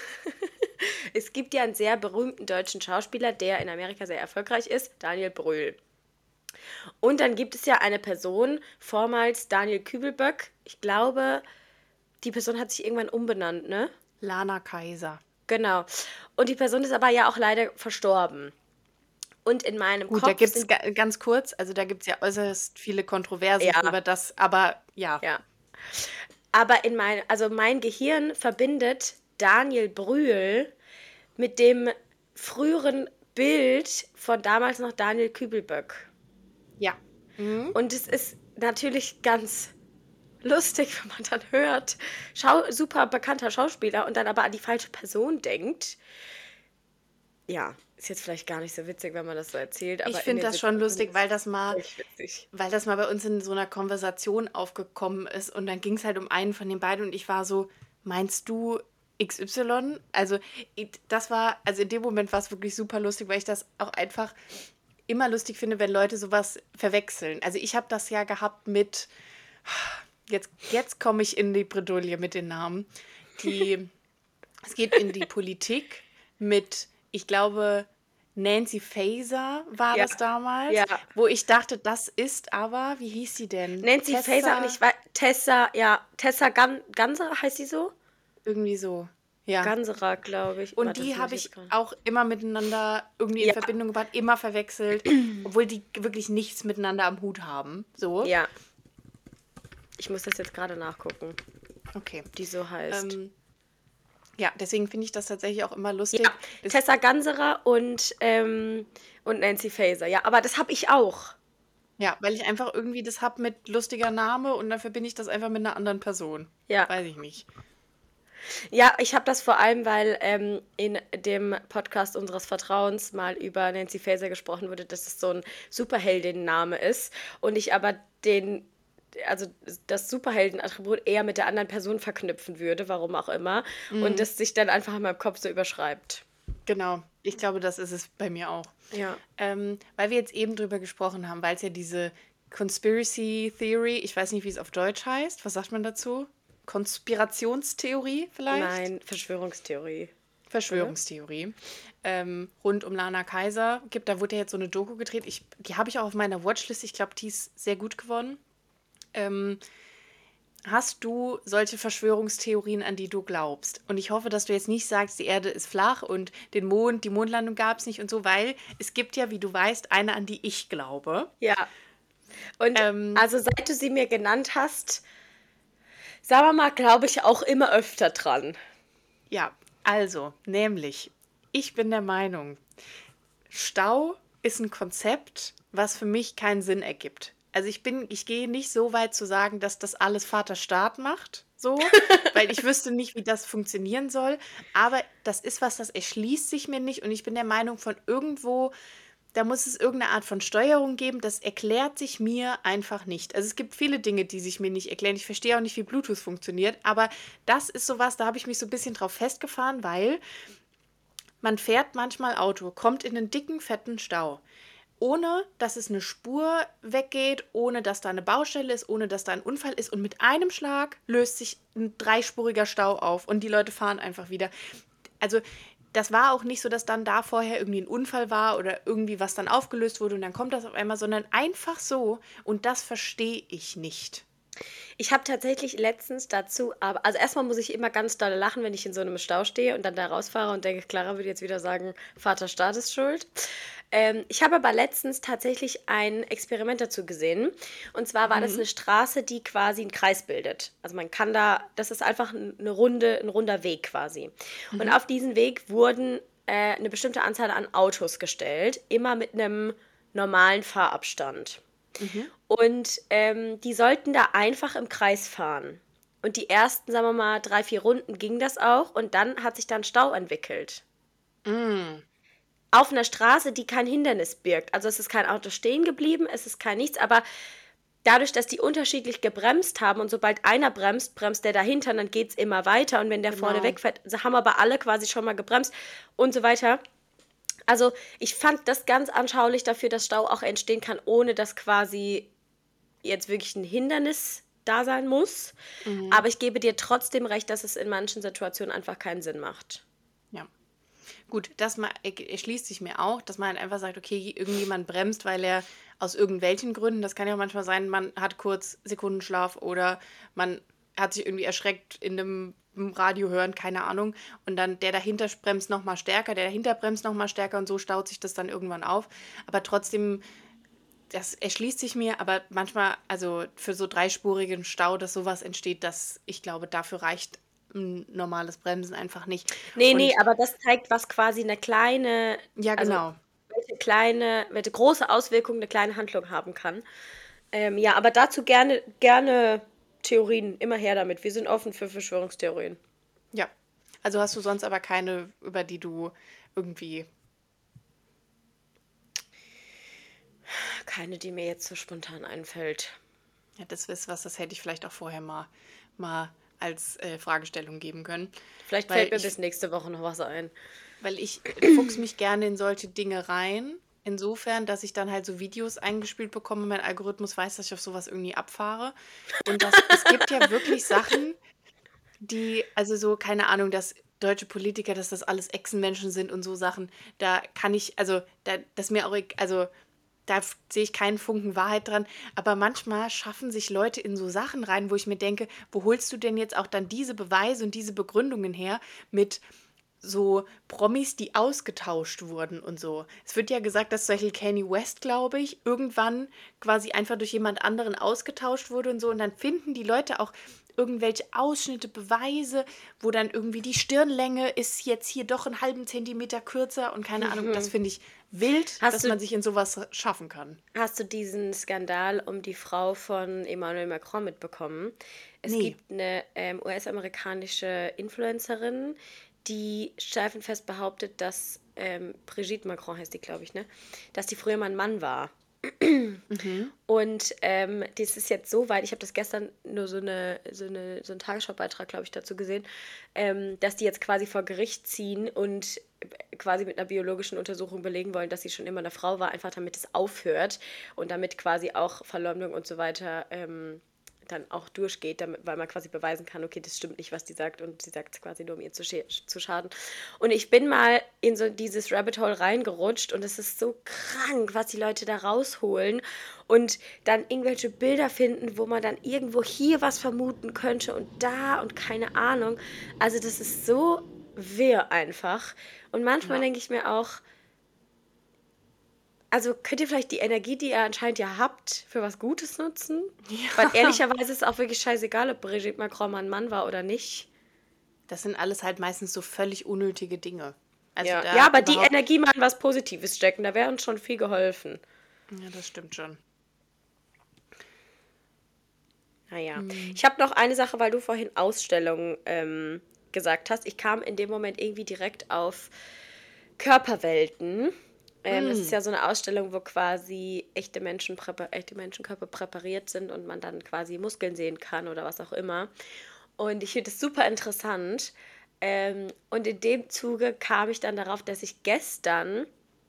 es gibt ja einen sehr berühmten deutschen Schauspieler, der in Amerika sehr erfolgreich ist, Daniel Brühl. Und dann gibt es ja eine Person, vormals Daniel Kübelböck. Ich glaube, die Person hat sich irgendwann umbenannt, ne?
Lana Kaiser.
Genau. Und die Person ist aber ja auch leider verstorben. Und in meinem
Gut, da
Kopf
gibt es
sind,
ganz kurz, also da gibt es ja äußerst viele Kontroversen
ja,
drüber, aber ja.
ja. Aber also mein Gehirn verbindet Daniel Brühl mit dem früheren Bild von damals noch Daniel Kübelböck.
Ja. Mhm.
Und es ist natürlich ganz lustig, wenn man dann hört, super bekannter Schauspieler und dann aber an die falsche Person denkt. Ja, ist jetzt vielleicht gar nicht so witzig, wenn man das so erzählt,
Ich
aber in
finde
dem
das schon
Situation
lustig,
ist es echt witzig.
weil das mal bei uns in so einer Konversation aufgekommen ist und dann ging es halt um einen von den beiden und ich war so, meinst du XY? Also das war, also in dem Moment war es wirklich super lustig, weil ich das auch einfach immer lustig finde, wenn Leute sowas verwechseln. Also ich habe das ja gehabt mit, jetzt komme ich in die Bredouille mit den Namen. Es geht in die Politik mit, ich glaube, Nancy Faeser war
Ja,
das damals,
ja.
wo ich dachte, das ist aber, wie hieß sie denn?
Nancy Faeser und
Tessa,
ich weiß, Tessa Ganserer heißt sie so?
irgendwie so. Ja.
Ganserer, glaube ich.
Und
Warte, das
die
muss ich
habe
jetzt
ich
gerade.
auch immer miteinander irgendwie in
Ja,
Verbindung gebracht, immer verwechselt, obwohl die wirklich nichts miteinander am Hut haben. So.
ja. Ich muss das jetzt gerade nachgucken,
Okay.
die so heißt.
Ja, deswegen finde ich das tatsächlich auch immer
Ja,
lustig.
Tessa Ganserer und Nancy Faeser. Ja, aber das habe ich auch.
Ja, weil ich einfach irgendwie das habe mit lustiger Name und dann verbinde ich das einfach mit einer anderen Person.
Ja.
Weiß ich nicht.
Ja, ich habe das vor allem, weil in dem Podcast unseres Vertrauens mal über Nancy Faeser gesprochen wurde, dass es so ein Superheldinnenname ist und ich aber also das Superheldenattribut eher mit der anderen Person verknüpfen würde, warum auch immer, und das sich dann einfach in meinem Kopf so überschreibt.
Genau. Ich glaube, das ist es bei mir auch.
Ja.
Weil wir jetzt eben drüber gesprochen haben, weil es ja diese Conspiracy Theory, ich weiß nicht, wie es auf Deutsch heißt. Was sagt man dazu? Konspirationstheorie vielleicht?
Nein, Verschwörungstheorie.
Verschwörungstheorie. Rund um Lana Kaiser gibt. Da wurde ja jetzt so eine Doku gedreht. Die habe ich auch auf meiner Watchlist. Ich glaube, die ist sehr gut geworden. Hast du solche Verschwörungstheorien, an die du glaubst? Und ich hoffe, dass du jetzt nicht sagst, die Erde ist flach und den Mond, die Mondlandung gab es nicht und so, weil es gibt ja, wie du weißt, eine, an die ich glaube.
Ja. Und
Ähm,
also seit du sie mir genannt hast, sagen wir mal, glaube ich auch immer öfter dran.
ja, also, nämlich, ich bin der Meinung, Stau ist ein Konzept, was für mich keinen Sinn ergibt. Also ich gehe nicht so weit zu sagen, dass das alles Vater Staat macht, so, weil ich wüsste nicht, wie das funktionieren soll. Aber das ist was, das erschließt sich mir nicht und ich bin der Meinung, von irgendwo, da muss es irgendeine Art von Steuerung geben, das erklärt sich mir einfach nicht. Also es gibt viele Dinge, die sich mir nicht erklären. Ich verstehe auch nicht, wie Bluetooth funktioniert, aber das ist sowas, da habe ich mich so ein bisschen drauf festgefahren, weil man fährt manchmal Auto, kommt in einen dicken, fetten Stau. Ohne dass es eine Spur weggeht, ohne dass da eine Baustelle ist, ohne dass da ein Unfall ist. Und mit einem Schlag löst sich ein dreispuriger Stau auf und die Leute fahren einfach wieder. Also das war auch nicht so, dass dann da vorher irgendwie ein Unfall war oder irgendwie was dann aufgelöst wurde und dann kommt das auf einmal, sondern einfach so. Und das verstehe ich nicht.
Ich habe tatsächlich letztens dazu, aber also erstmal muss ich immer ganz doll lachen, wenn ich in so einem Stau stehe und dann da rausfahre und denke, Clara würde jetzt wieder sagen, Vater Staat ist schuld. Ich habe aber letztens tatsächlich ein Experiment dazu gesehen. Und zwar war das
Mhm.
eine Straße, die quasi einen Kreis bildet. Also man kann da, das ist einfach ein runder Weg quasi. Und
Mhm.
auf diesen Weg wurden eine bestimmte Anzahl an Autos gestellt, immer mit einem normalen Fahrabstand.
Mhm.
Und die sollten da einfach im Kreis fahren. Und die ersten, sagen wir mal, 3, 4 Runden ging das auch. Und dann hat sich dann Stau entwickelt.
Mhm.
Auf einer Straße, die kein Hindernis birgt. Also es ist kein Auto stehen geblieben, es ist kein nichts. Aber dadurch, dass die unterschiedlich gebremst haben und sobald einer bremst, bremst der dahinter, und dann geht es immer weiter. Und wenn der vorne
Genau.
wegfährt, also haben aber alle quasi schon mal gebremst und so weiter. Also ich fand das ganz anschaulich dafür, dass Stau auch entstehen kann, ohne dass quasi jetzt wirklich ein Hindernis da sein muss.
Mhm.
Aber ich gebe dir trotzdem recht, dass es in manchen Situationen einfach keinen Sinn macht.
Ja. Gut, erschließt sich mir auch, dass man halt einfach sagt, okay, irgendjemand bremst, weil er aus irgendwelchen Gründen, das kann ja auch manchmal sein, man hat kurz Sekundenschlaf oder man hat sich irgendwie erschreckt in einem Radio hören, keine Ahnung. Und dann der dahinter bremst nochmal stärker, der dahinter bremst nochmal stärker und so staut sich das dann irgendwann auf. Aber trotzdem, das erschließt sich mir, aber manchmal, also für so dreispurigen Stau, dass sowas entsteht, dass ich glaube, dafür reicht ein normales Bremsen einfach nicht.
Nee, nee,
Und
aber das zeigt, was quasi eine kleine,
ja,
also
genau.
welche große Auswirkung eine kleine Handlung haben kann. Ja, aber dazu gerne, gerne Theorien, immer her damit. Wir sind offen für Verschwörungstheorien.
Ja. Also hast du sonst aber keine, über die du irgendwie.
Keine, die mir jetzt so spontan einfällt.
Ja, das ist was, das hätte ich vielleicht auch vorher mal als Fragestellung geben können.
Vielleicht
Weil
fällt mir
ich,
bis nächste Woche noch was ein.
weil ich fuchs mich gerne in solche Dinge rein. Insofern, dass ich dann halt so Videos eingespielt bekomme, mein Algorithmus weiß, dass ich auf sowas irgendwie abfahre. Und es gibt ja wirklich Sachen, die, also so, keine Ahnung, dass deutsche Politiker, dass das alles Echsenmenschen sind und so Sachen, da kann ich, also, das ist mir auch, also, sehe ich keinen Funken Wahrheit dran, aber manchmal schaffen sich Leute in so Sachen rein, wo ich mir denke, wo holst du denn jetzt auch dann diese Beweise und diese Begründungen her mit so Promis, die ausgetauscht wurden und so. Es wird ja gesagt, dass zum Beispiel Kanye West, glaube ich, irgendwann quasi einfach durch jemand anderen ausgetauscht wurde und so. Und dann finden die Leute auch irgendwelche Ausschnitte, Beweise, wo dann irgendwie die Stirnlänge ist jetzt hier doch einen halben Zentimeter kürzer und keine Ahnung. Das finde ich wild,
Hast
dass
du,
man sich in sowas schaffen kann.
Hast du diesen Skandal um die Frau von Emmanuel Macron mitbekommen? Es
Nee.
gibt eine US-amerikanische Influencerin, die steifenfest behauptet, dass Brigitte Macron heißt die, glaube ich, ne? Dass die früher mal ein Mann war.
Mhm.
Und das ist jetzt so weit, ich habe das gestern nur so einen Tagesschaubeitrag, glaube ich, dazu gesehen, dass die jetzt quasi vor Gericht ziehen und quasi mit einer biologischen Untersuchung belegen wollen, dass sie schon immer eine Frau war, einfach damit es aufhört und damit quasi auch Verleumdung und so weiter dann auch durchgeht, weil man quasi beweisen kann, okay, das stimmt nicht, was die sagt und sie sagt es quasi nur, um ihr zu schaden. Und ich bin mal in so dieses Rabbit Hole reingerutscht und es ist so krank, was die Leute da rausholen und dann irgendwelche Bilder finden, wo man dann irgendwo hier was vermuten könnte und da und keine Ahnung. Also das ist so wirr einfach. Und manchmal
Ja.
denke ich mir auch, also könnt ihr vielleicht die Energie, die ihr anscheinend ja habt, für was Gutes nutzen? Weil
Ja.
ehrlicherweise ist es auch wirklich scheißegal, ob Brigitte Macron mal ein Mann war oder nicht.
Das sind alles halt meistens so völlig unnötige Dinge. Also
Ja, ja,
da
aber die
überhaupt.
Energie mal in was Positives stecken, da wäre uns schon viel geholfen.
Ja, das stimmt schon.
Naja,
Hm.
ich habe noch eine Sache, weil du vorhin Ausstellung gesagt hast. Ich kam in dem Moment irgendwie direkt auf Körperwelten. Das ist
Hm.
ja so eine Ausstellung, wo quasi echte Menschenkörper präpariert sind und man dann quasi Muskeln sehen kann oder was auch immer. Und ich finde es super interessant. Und in dem Zuge kam ich dann darauf, dass ich gestern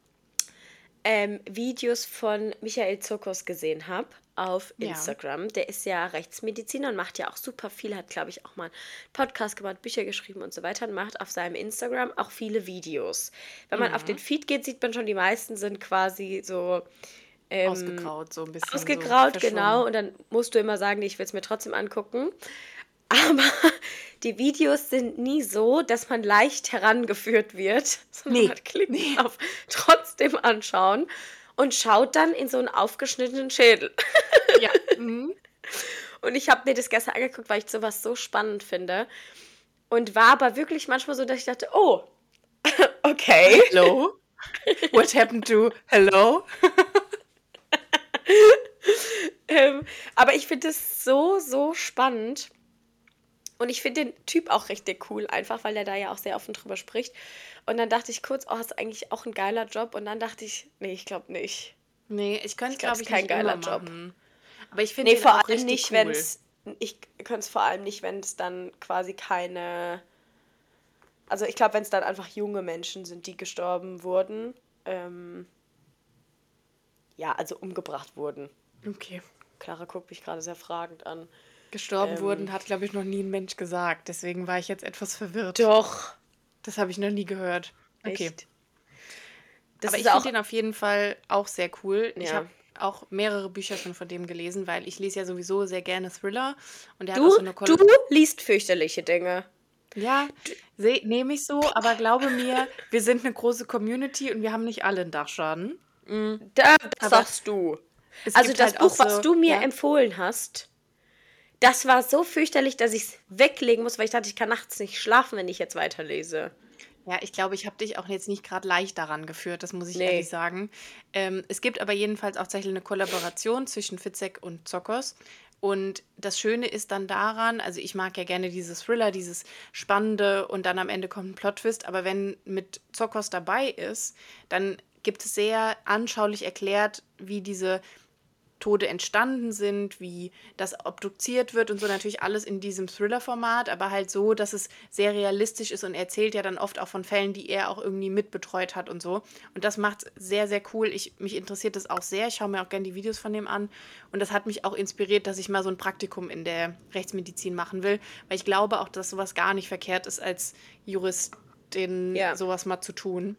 Videos von Michael Zokos gesehen habe auf
Ja.
Instagram. Der ist ja Rechtsmediziner und macht ja auch super viel, hat, glaube ich, auch mal einen Podcast gemacht, Bücher geschrieben und so weiter und macht auf seinem Instagram auch viele Videos. Wenn man auf den
Mhm.
Feed geht, sieht man schon, die meisten sind quasi so
Ausgegraut, so ein bisschen so
ausgegraut, genau.
verschwommen.
Und dann musst du immer sagen, nee, ich will es mir trotzdem angucken. Aber die Videos sind nie so, dass man leicht herangeführt wird, sondern man
Nee,
klickt
nee.
auf trotzdem anschauen und schaut dann in so einen aufgeschnittenen Schädel.
Ja. Mhm.
Und ich habe mir das gestern angeguckt, weil ich sowas so spannend finde. Und war aber wirklich manchmal so, dass ich dachte, oh, okay.
Hello? What happened to hello?
Aber ich finde es so, so spannend. Und ich finde den Typ auch richtig cool, einfach weil er da ja auch sehr offen drüber spricht. Und dann dachte ich kurz, oh, hast eigentlich auch ein geiler Job? Und dann dachte ich, nee, ich glaube nicht.
Nee, ich könnte
Ich
es,
glaube, es
glaube
ist
ich,
kein
nicht immer
geiler Job.
machen. Aber ich finde
Nee,
den
vor
auch
allem
richtig
nicht, wenn
cool.
es, ich könnte es vor allem nicht, wenn es dann quasi keine, also ich glaube, wenn es dann einfach junge Menschen sind, die gestorben wurden, ja, also umgebracht wurden.
Okay.
Clara guckt mich gerade sehr fragend an.
Gestorben
Ähm,
wurden hat, glaube ich, noch nie ein Mensch gesagt. Deswegen war ich jetzt etwas verwirrt.
doch,
Das habe ich noch nie gehört. Okay.
echt. Das
Aber
ist
ich finde
auch,
den auf jeden Fall auch sehr cool. Ich habe
ja.
auch mehrere Bücher schon von dem gelesen, weil ich lese ja sowieso sehr gerne Thriller. Und er hat auch
Du,
so eine
du
Kolle.
liest fürchterliche Dinge.
Ja, nehme ich so, aber glaube mir, wir sind eine große Community und wir haben nicht alle einen Dachschaden.
Das
Aber
sagst du.
es
Also
gibt
das
halt auch
Buch, was
so,
du mir
ja.
empfohlen hast, das war so fürchterlich, dass ich es weglegen muss, weil ich dachte, ich kann nachts nicht schlafen, wenn ich jetzt weiterlese.
Ja, ich glaube, ich habe dich auch jetzt nicht gerade leicht daran geführt, das muss ich ehrlich
Nee.
sagen. Es gibt aber jedenfalls auch tatsächlich eine Kollaboration zwischen Fitzek und Zokos. Und das Schöne ist dann daran, also ich mag ja gerne dieses Thriller, dieses Spannende und dann am Ende kommt ein Plot-Twist, aber wenn mit Zokos dabei ist, dann gibt es sehr anschaulich erklärt, wie diese Tode entstanden sind, wie das obduziert wird und so, natürlich alles in diesem Thriller-Format, aber halt so, dass es sehr realistisch ist und er erzählt ja dann oft auch von Fällen, die er auch irgendwie mitbetreut hat und so. Und das macht sehr, sehr cool. Mich interessiert das auch sehr. Ich schaue mir auch gerne die Videos von dem an. Und das hat mich auch inspiriert, dass ich mal so ein Praktikum in der Rechtsmedizin machen will, weil ich glaube auch, dass sowas gar nicht verkehrt ist, als Juristin
Ja.
sowas mal zu tun.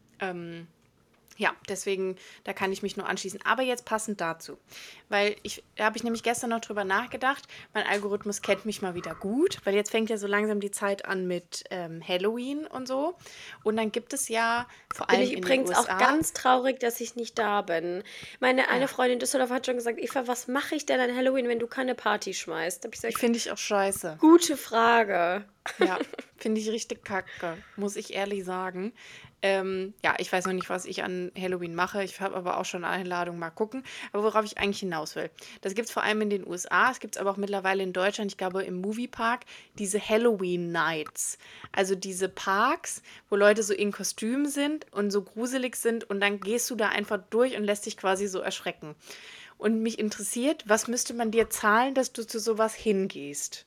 Ja, deswegen, da kann ich mich nur anschließen. Aber jetzt passend dazu, weil da habe ich nämlich gestern noch drüber nachgedacht, mein Algorithmus kennt mich mal wieder gut, weil jetzt fängt ja so langsam die Zeit an mit Halloween und so. Und dann gibt es ja vor
Bin
allem
ich
in den
übrigens auch
USA,
ganz traurig, dass ich nicht da bin. Meine eine
ja,
Freundin in Düsseldorf hat schon gesagt, Eva, was mache ich denn an Halloween, wenn du keine Party schmeißt? Da habe ich
ich
gesagt,
finde ich auch scheiße.
gute Frage.
Ja, finde ich richtig kacke, muss ich ehrlich sagen. Ja, ich weiß noch nicht, was ich an Halloween mache. Ich habe aber auch schon eine Einladung, mal gucken. Aber worauf ich eigentlich hinaus will, das gibt es vor allem in den USA, es gibt es aber auch mittlerweile in Deutschland, ich glaube im Moviepark, diese Halloween Nights. Also diese Parks, wo Leute so in Kostüm sind und so gruselig sind und dann gehst du da einfach durch und lässt dich quasi so erschrecken. Und mich interessiert, was müsste man dir zahlen, dass du zu sowas hingehst?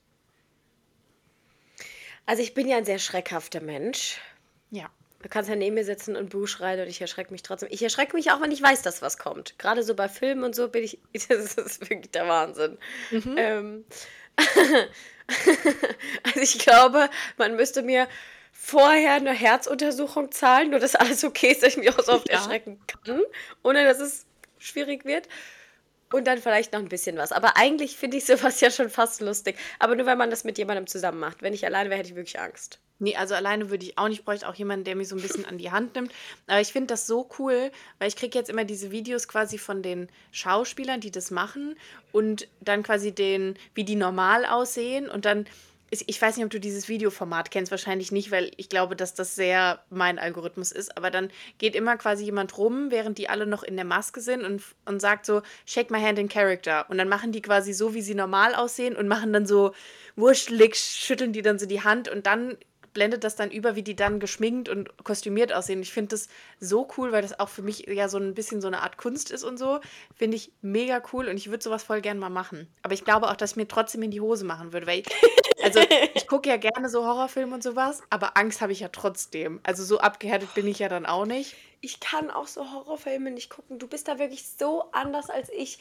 Also ich bin ja ein sehr schreckhafter Mensch.
Ja.
Du kannst ja neben mir sitzen und Buh schreien und ich erschrecke mich trotzdem. Ich erschrecke mich auch, wenn ich weiß, dass was kommt. Gerade so bei Filmen und so bin ich, das ist wirklich der Wahnsinn.
Mhm.
Ähm, Also ich glaube, man müsste mir vorher eine Herzuntersuchung zahlen, nur dass alles okay ist, dass ich mich auch so oft
Ja.
erschrecken kann, ohne dass es schwierig wird. Und dann vielleicht noch ein bisschen was. Aber eigentlich finde ich sowas ja schon fast lustig. Aber nur, wenn man das mit jemandem zusammen macht. Wenn ich alleine wäre, hätte ich wirklich Angst.
Nee, also alleine würde ich auch nicht, bräuchte auch jemanden, der mich so ein bisschen an die Hand nimmt. Aber ich finde das so cool, weil ich kriege jetzt immer diese Videos quasi von den Schauspielern, die das machen und dann quasi wie die normal aussehen und dann ich weiß nicht, ob du dieses Videoformat kennst, wahrscheinlich nicht, weil ich glaube, dass das sehr mein Algorithmus ist, aber dann geht immer quasi jemand rum, während die alle noch in der Maske sind und sagt so, shake my hand in character. Und dann machen die quasi so, wie sie normal aussehen und machen dann so wurschtelig, schütteln die dann so die Hand und dann blendet das dann über, wie die dann geschminkt und kostümiert aussehen. Ich finde das so cool, weil das auch für mich ja so ein bisschen so eine Art Kunst ist und so. Finde ich mega cool und ich würde sowas voll gern mal machen. Aber ich glaube auch, dass ich mir trotzdem in die Hose machen würde, weil also ich gucke ja gerne so Horrorfilme und sowas, aber Angst habe ich ja trotzdem. Also so abgehärtet bin ich ja dann auch nicht.
Ich kann auch so Horrorfilme nicht gucken. Du bist da wirklich so anders als ich.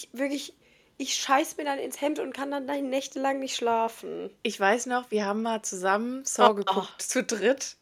Ich scheiß mir dann ins Hemd und kann dann nächtelang nicht schlafen.
Ich weiß noch, wir haben mal zusammen
Oh,
Saw geguckt, zu dritt.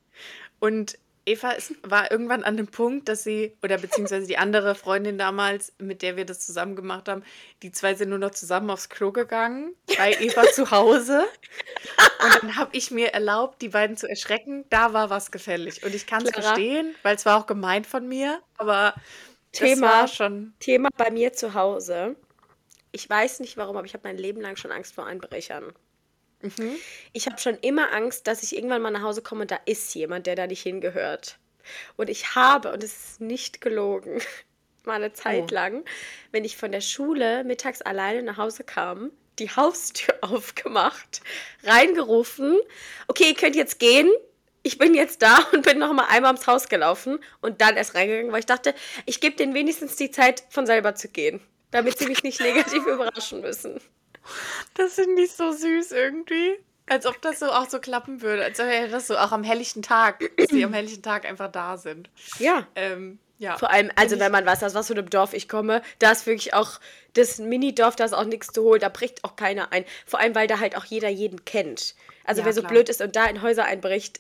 Und Eva war irgendwann an dem Punkt, dass sie, oder beziehungsweise die andere Freundin damals, mit der wir das zusammen gemacht haben, die zwei sind nur noch zusammen aufs Klo gegangen, bei Eva zu Hause. Und dann habe ich mir erlaubt, die beiden zu erschrecken. Da war was gefällig. Und ich kann es
Clara,
verstehen, weil es war auch gemeint von mir, aber das war schon.
Thema bei mir zu Hause. Ich weiß nicht warum, aber ich habe mein Leben lang schon Angst vor Einbrechern.
Mhm.
Ich habe schon immer Angst, dass ich irgendwann mal nach Hause komme und da ist jemand, der da nicht hingehört. Und ich habe, und es ist nicht gelogen, mal eine Zeit
Oh.
lang, wenn ich von der Schule mittags alleine nach Hause kam, die Haustür aufgemacht, reingerufen, okay, ihr könnt jetzt gehen, ich bin jetzt da und bin noch mal einmal ums Haus gelaufen und dann erst reingegangen, weil ich dachte, ich gebe denen wenigstens die Zeit, von selber zu gehen, damit sie mich nicht negativ überraschen müssen.
Das finde ich so süß irgendwie. Als ob das so auch so klappen würde. Als wäre das so auch am helllichten Tag, dass die am helllichten Tag einfach da sind.
Ja,
Ja,
vor allem, also
finde
wenn
ich.
man weiß, aus was für einem Dorf ich komme, da ist wirklich auch das Mini-Dorf, da ist auch nichts zu holen, da bricht auch keiner ein. Vor allem, weil da halt auch jeder jeden kennt. Also
Ja,
wer so
klar.
blöd ist und da in Häuser einbricht,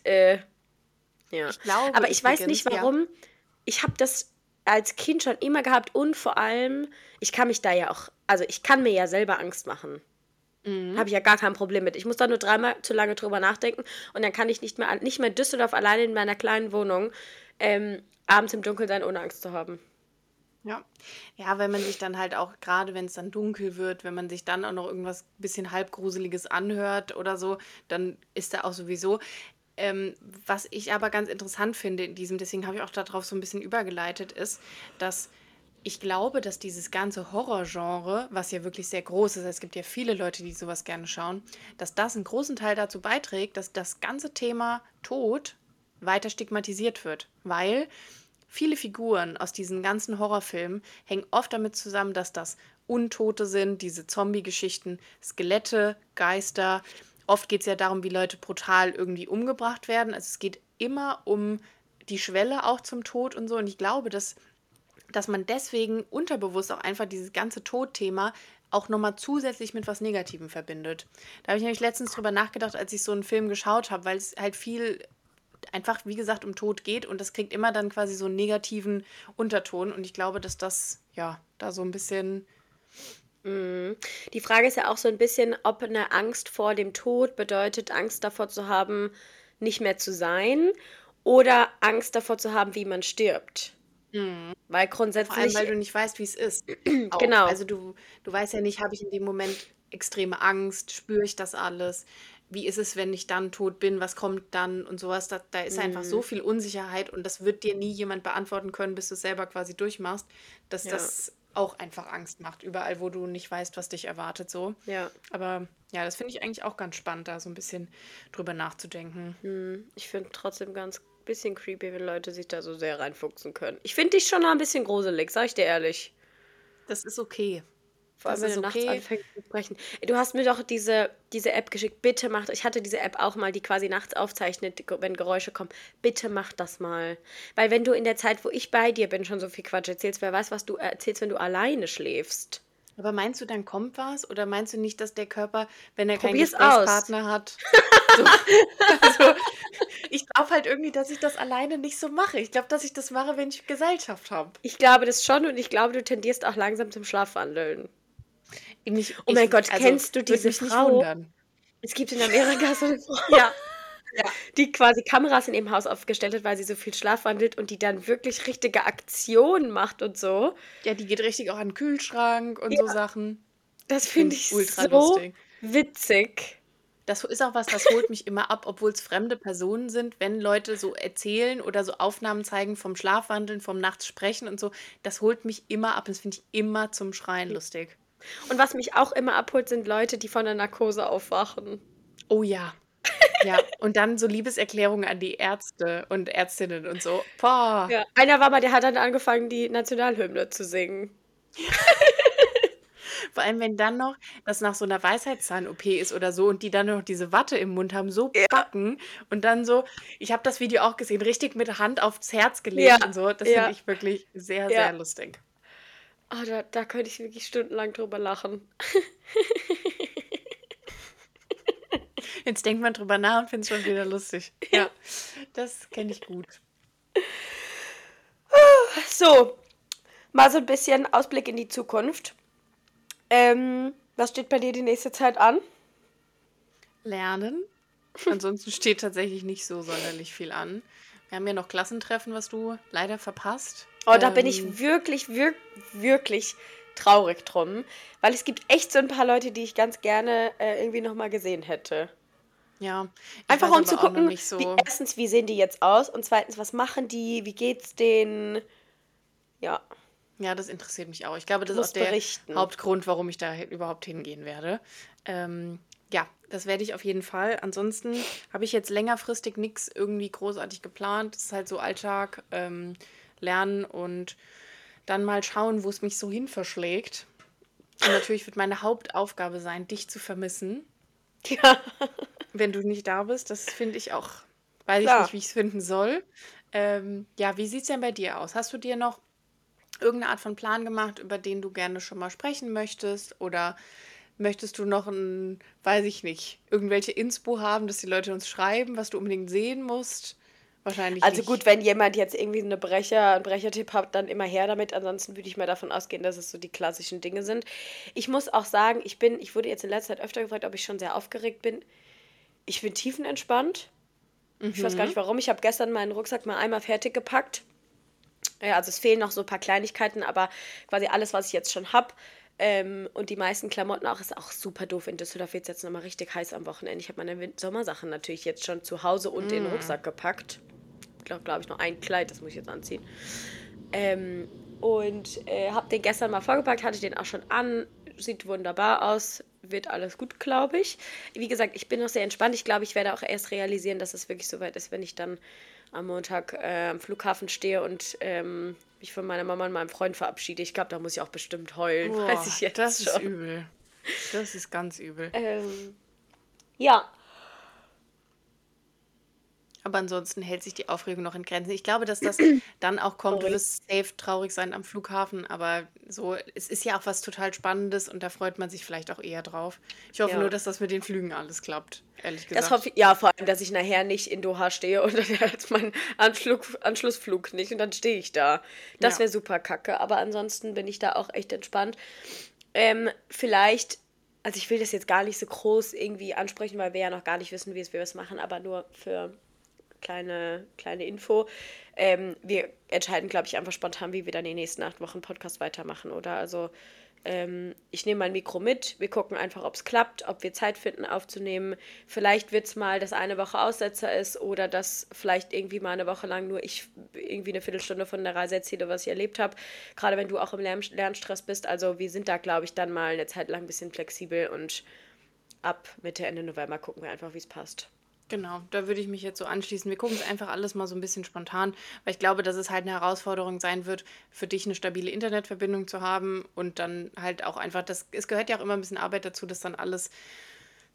ja.
Ich glaube
Aber ich weiß nicht
übrigens, ja.
warum. Ich habe das als Kind schon immer gehabt und vor allem, ich kann mich da ja auch, also ich kann mir ja selber Angst machen.
Mhm.
Habe ich ja gar kein Problem mit. Ich muss da nur dreimal zu lange drüber nachdenken und dann kann ich nicht mehr in Düsseldorf alleine in meiner kleinen Wohnung abends im Dunkeln sein, ohne Angst zu haben.
Ja. Ja, wenn man sich dann halt auch, gerade wenn es dann dunkel wird, wenn man sich dann auch noch irgendwas bisschen halbgruseliges anhört oder so, dann ist da auch sowieso. Was ich aber ganz interessant finde in diesem, deswegen habe ich auch darauf so ein bisschen übergeleitet, ist, dass ich glaube, dass dieses ganze Horrorgenre, was ja wirklich sehr groß ist, es gibt ja viele Leute, die sowas gerne schauen, dass das einen großen Teil dazu beiträgt, dass das ganze Thema Tod weiter stigmatisiert wird. Weil viele Figuren aus diesen ganzen Horrorfilmen hängen oft damit zusammen, dass das Untote sind, diese Zombie-Geschichten, Skelette, Geister. Oft geht es ja darum, wie Leute brutal irgendwie umgebracht werden. Also es geht immer um die Schwelle auch zum Tod und so. Und ich glaube, dass man deswegen unterbewusst auch einfach dieses ganze Todthema auch nochmal zusätzlich mit was Negativem verbindet. Da habe ich nämlich letztens drüber nachgedacht, als ich so einen Film geschaut habe, weil es halt viel einfach, wie gesagt, um Tod geht und das kriegt immer dann quasi so einen negativen Unterton und ich glaube, dass das, ja, da so ein bisschen,
Die Frage ist ja auch so ein bisschen, ob eine Angst vor dem Tod bedeutet, Angst davor zu haben, nicht mehr zu sein oder Angst davor zu haben, wie man stirbt. Weil
vor allem, weil
grundsätzlich,
du nicht weißt, wie es ist, auch.
genau.
Also du weißt ja nicht, habe ich in dem Moment extreme Angst, spüre ich das alles? Wie ist es, wenn ich dann tot bin? Was kommt dann und sowas? Da ist einfach so
Mm,
viel Unsicherheit und das wird dir nie jemand beantworten können, bis du es selber quasi durchmachst, dass
ja,
das auch einfach Angst macht, überall, wo du nicht weißt, was dich erwartet, so.
ja.
Aber ja, das finde ich eigentlich auch ganz spannend, da so ein bisschen drüber nachzudenken.
Ich finde trotzdem ganz bisschen creepy, wenn Leute sich da so sehr reinfuchsen können. Ich finde dich schon noch ein bisschen gruselig, sag ich dir ehrlich.
Das ist okay.
Vor allem,
Das
wenn
ist
du nachts
okay.
anfängst zu sprechen. Du hast mir doch diese App geschickt. Bitte mach das. Ich hatte diese App auch mal, die quasi nachts aufzeichnet, wenn Geräusche kommen. Bitte mach das mal. Weil wenn du in der Zeit, wo ich bei dir bin, schon so viel Quatsch erzählst, wer weiß, was du erzählst, wenn du alleine schläfst.
Aber meinst du, dann kommt was? Oder meinst du nicht, dass der Körper, wenn er keinen
Probier's aus.
Gesprächspartner hat, so, also ich glaube halt irgendwie, dass ich das alleine nicht so mache. Ich glaube, dass ich das mache, wenn ich Gesellschaft habe.
Ich glaube das schon und ich glaube, du tendierst auch langsam zum Schlafwandeln. Oh mein Gott,
Also,
kennst du
würde
diese
mich nicht
Frau?
wundern.
Es gibt in Amerika so eine Frau,
Ja, ja.
die quasi Kameras in ihrem Haus aufgestellt hat, weil sie so viel schlafwandelt und die dann wirklich richtige Aktionen macht und so.
Ja, die geht richtig auch an den Kühlschrank und so
Ja,
Sachen.
das
Ich
finde
finde es
ich
ultra
so
lustig.
witzig.
Das ist auch was, das holt mich immer ab, obwohl es fremde Personen sind, wenn Leute so erzählen oder so Aufnahmen zeigen vom Schlafwandeln, vom Nachts sprechen und so. Das holt mich immer ab. Das finde ich immer zum Schreien lustig.
Und was mich auch immer abholt, sind Leute, die von der Narkose aufwachen.
Oh ja. Ja, und dann so Liebeserklärungen an die Ärzte und Ärztinnen und so. Boah.
Ja. Einer war mal, der hat dann angefangen, die Nationalhymne zu singen.
Vor allem, wenn dann noch das nach so einer Weisheitszahn-OP ist oder so und die dann noch diese Watte im Mund haben, so
Ja,
backen und dann so, ich habe das Video auch gesehen, richtig mit der Hand aufs Herz
ja,
gelegt und so. Das finde
ja,
ich wirklich sehr,
ja.
sehr lustig.
Oh, da könnte ich wirklich stundenlang drüber lachen.
Jetzt denkt man drüber nach und findet es schon wieder lustig. Ja, das kenne ich gut.
So, mal so ein bisschen Ausblick in die Zukunft. Was steht bei dir die nächste Zeit an?
Lernen. Ansonsten steht tatsächlich nicht so sonderlich viel an. Wir haben ja noch Klassentreffen, was du leider verpasst.
Oh, da bin ich wirklich, wirklich traurig drum, weil es gibt echt so ein paar Leute, die ich ganz gerne irgendwie nochmal gesehen hätte.
Ja, ich
Einfach
weiß
um zu
aber auch noch
gucken,
nicht so.
erstens, wie sehen die jetzt aus und zweitens, was machen die, wie geht's denen? Ja,
Ja, das interessiert mich auch. Ich glaube,
du
das ist auch
musst
der
berichten.
Hauptgrund, warum ich da überhaupt hingehen werde. Ja, das werde ich auf jeden Fall. Ansonsten habe ich jetzt längerfristig nichts irgendwie großartig geplant. Es ist halt so Alltag, lernen und dann mal schauen, wo es mich so hin verschlägt. Und natürlich wird meine Hauptaufgabe sein, dich zu vermissen,
Ja,
wenn du nicht da bist. Das finde ich auch, weiß ich
klar.
nicht, wie ich es finden soll. Ja, wie sieht es denn bei dir aus? Hast du dir noch irgendeine Art von Plan gemacht, über den du gerne schon mal sprechen möchtest? Oder möchtest du noch ein, weiß ich nicht, irgendwelche Inspo haben, dass die Leute uns schreiben, was du unbedingt sehen musst? Wahrscheinlich
Also gut,
nicht.
wenn jemand jetzt irgendwie einen Brechertipp hat, dann immer her damit. Ansonsten würde ich mal davon ausgehen, dass es so die klassischen Dinge sind. Ich muss auch sagen, ich wurde jetzt in letzter Zeit öfter gefragt, ob ich schon sehr aufgeregt bin. Ich bin tiefenentspannt. Ich weiß gar
Mhm.
nicht warum. Ich habe gestern meinen Rucksack mal einmal fertig gepackt. Ja, also es fehlen noch so ein paar Kleinigkeiten, aber quasi alles, was ich jetzt schon habe. Und die meisten Klamotten auch, ist auch super doof. In Düsseldorf wird es jetzt nochmal richtig heiß am Wochenende. Ich habe meine Sommersachen natürlich jetzt schon zu Hause und in den Rucksack gepackt. Glaube ich, noch ein Kleid, das muss ich jetzt anziehen. Und habe den gestern mal vorgepackt, hatte den auch schon an. Sieht wunderbar aus, wird alles gut, glaube ich. Wie gesagt, ich bin noch sehr entspannt. Ich glaube, ich werde auch erst realisieren, dass es wirklich soweit ist, wenn ich dann am Montag am Flughafen stehe und mich von meiner Mama und meinem Freund verabschiede. Ich glaube, da muss ich auch bestimmt heulen, weiß
Boah,
ich jetzt
das ist
schon.
übel. Das ist ganz übel.
Ja,
Aber ansonsten hält sich die Aufregung noch in Grenzen. Ich glaube, dass das dann auch kommt. Du
sorry.
wirst safe traurig sein am Flughafen, aber so, es ist ja auch was total Spannendes und da freut man sich vielleicht auch eher drauf. Ich hoffe nur,
Ja.
dass das mit den Flügen alles klappt, ehrlich
Das
gesagt.
hoffe ich, ja, vor allem, dass ich nachher nicht in Doha stehe und dann hat mein Anschlussflug nicht und dann stehe ich da. Das
Ja,
wäre super kacke, aber ansonsten bin ich da auch echt entspannt. Vielleicht, also ich will das jetzt gar nicht so groß irgendwie ansprechen, weil wir ja noch gar nicht wissen, wie wir es machen, aber nur für kleine Info. Wir entscheiden, glaube ich, einfach spontan, wie wir dann die nächsten 8 Wochen Podcast weitermachen, oder? Also ich nehme mein Mikro mit, wir gucken einfach, ob es klappt, ob wir Zeit finden aufzunehmen. Vielleicht wird es mal, dass eine Woche Aussetzer ist oder dass vielleicht irgendwie mal eine Woche lang nur ich irgendwie eine Viertelstunde von der Reise erzähle, was ich erlebt habe. Gerade wenn du auch im Lernstress bist. Also wir sind da, glaube ich, dann mal eine Zeit lang ein bisschen flexibel und ab Mitte, Ende November gucken wir einfach, wie es passt.
genau. Da würde ich mich jetzt so anschließen. Wir gucken es einfach alles mal so ein bisschen spontan, weil ich glaube, dass es halt eine Herausforderung sein wird, für dich eine stabile Internetverbindung zu haben und dann halt auch einfach, es gehört ja auch immer ein bisschen Arbeit dazu, das dann alles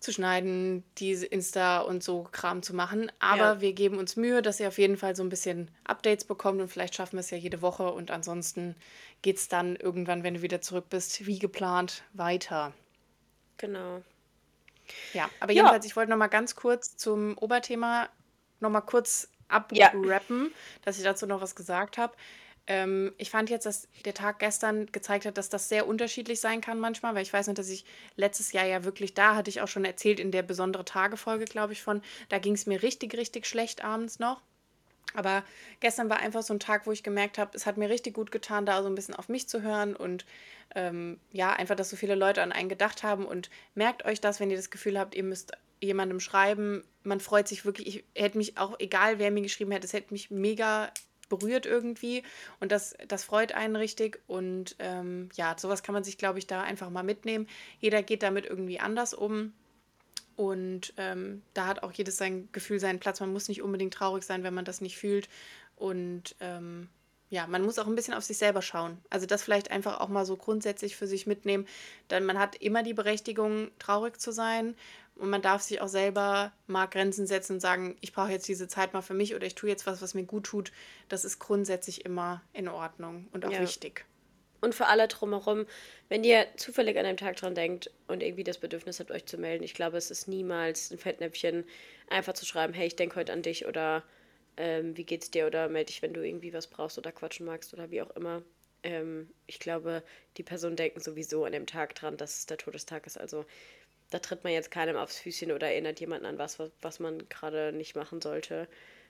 zu schneiden, diese Insta und so Kram zu machen.
Ja,
Aber wir geben uns Mühe, dass ihr auf jeden Fall so ein bisschen Updates bekommt und vielleicht schaffen wir es ja jede Woche und ansonsten geht es dann irgendwann, wenn du wieder zurück bist, wie geplant weiter.
genau.
Ja, aber
Ja,
jedenfalls, ich wollte noch mal ganz kurz zum Oberthema noch mal kurz
ja,
abrappen, dass ich dazu noch was gesagt habe. Ich fand jetzt, dass der Tag gestern gezeigt hat, dass das sehr unterschiedlich sein kann manchmal, weil ich weiß noch, dass ich letztes Jahr ja wirklich, da hatte ich auch schon erzählt, in der besondere Tagefolge, glaube ich, von, da ging es mir richtig, richtig schlecht abends noch. Aber gestern war einfach so ein Tag, wo ich gemerkt habe, es hat mir richtig gut getan, da so ein bisschen auf mich zu hören und ja, einfach, dass so viele Leute an einen gedacht haben. Und merkt euch das, wenn ihr das Gefühl habt, ihr müsst jemandem schreiben. Man freut sich wirklich. Ich hätte mich auch, egal wer mir geschrieben hätte, es hätte mich mega berührt irgendwie. Und das freut einen richtig. Und ja, sowas kann man sich, glaube ich, da einfach mal mitnehmen. Jeder geht damit irgendwie anders um. Und da hat auch jedes sein Gefühl seinen Platz. Man muss nicht unbedingt traurig sein, wenn man das nicht fühlt. Und ja, man muss auch ein bisschen auf sich selber schauen. Also das vielleicht einfach auch mal so grundsätzlich für sich mitnehmen. Denn man hat immer die Berechtigung, traurig zu sein. Und man darf sich auch selber mal Grenzen setzen und sagen, ich brauche jetzt diese Zeit mal für mich oder ich tue jetzt was, was mir gut tut. Das ist grundsätzlich immer in Ordnung und auch
ja.
wichtig.
Und für alle drumherum, wenn ihr zufällig an einem Tag dran denkt und irgendwie das Bedürfnis habt, euch zu melden, ich glaube, es ist niemals ein Fettnäpfchen, einfach zu schreiben, hey, ich denke heute an dich oder wie geht's dir oder melde dich, wenn du irgendwie was brauchst oder quatschen magst oder wie auch immer. Ich glaube, die Personen denken sowieso an dem Tag dran, dass es der Todestag ist. Also da tritt man jetzt keinem aufs Füßchen oder erinnert jemanden an was man gerade nicht machen sollte.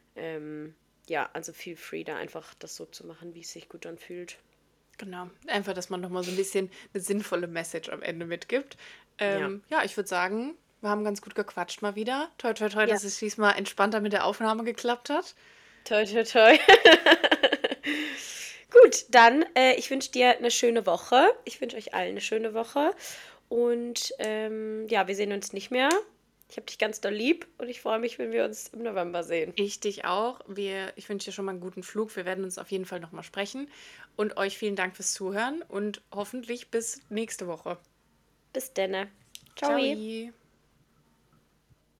Ja, also feel free, da einfach das so zu machen, wie es sich gut anfühlt.
Genau. Einfach, dass man nochmal so ein bisschen eine sinnvolle Message am Ende mitgibt.
Ja.
Ja, ich würde sagen, wir haben ganz gut gequatscht mal wieder. Toi, toi, toi,
Ja.
dass es diesmal entspannter mit der Aufnahme geklappt hat.
Toi, toi, toi. Gut, dann ich wünsche dir eine schöne Woche. Ich wünsche euch allen eine schöne Woche. Und ja, wir sehen uns nicht mehr. Ich habe dich ganz doll lieb und ich freue mich, wenn wir uns im November sehen.
Ich dich auch. Ich wünsche dir schon mal einen guten Flug. Wir werden uns auf jeden Fall nochmal sprechen. Und euch vielen Dank fürs Zuhören und hoffentlich bis nächste Woche.
Bis denne.
Ciao.
Ciao.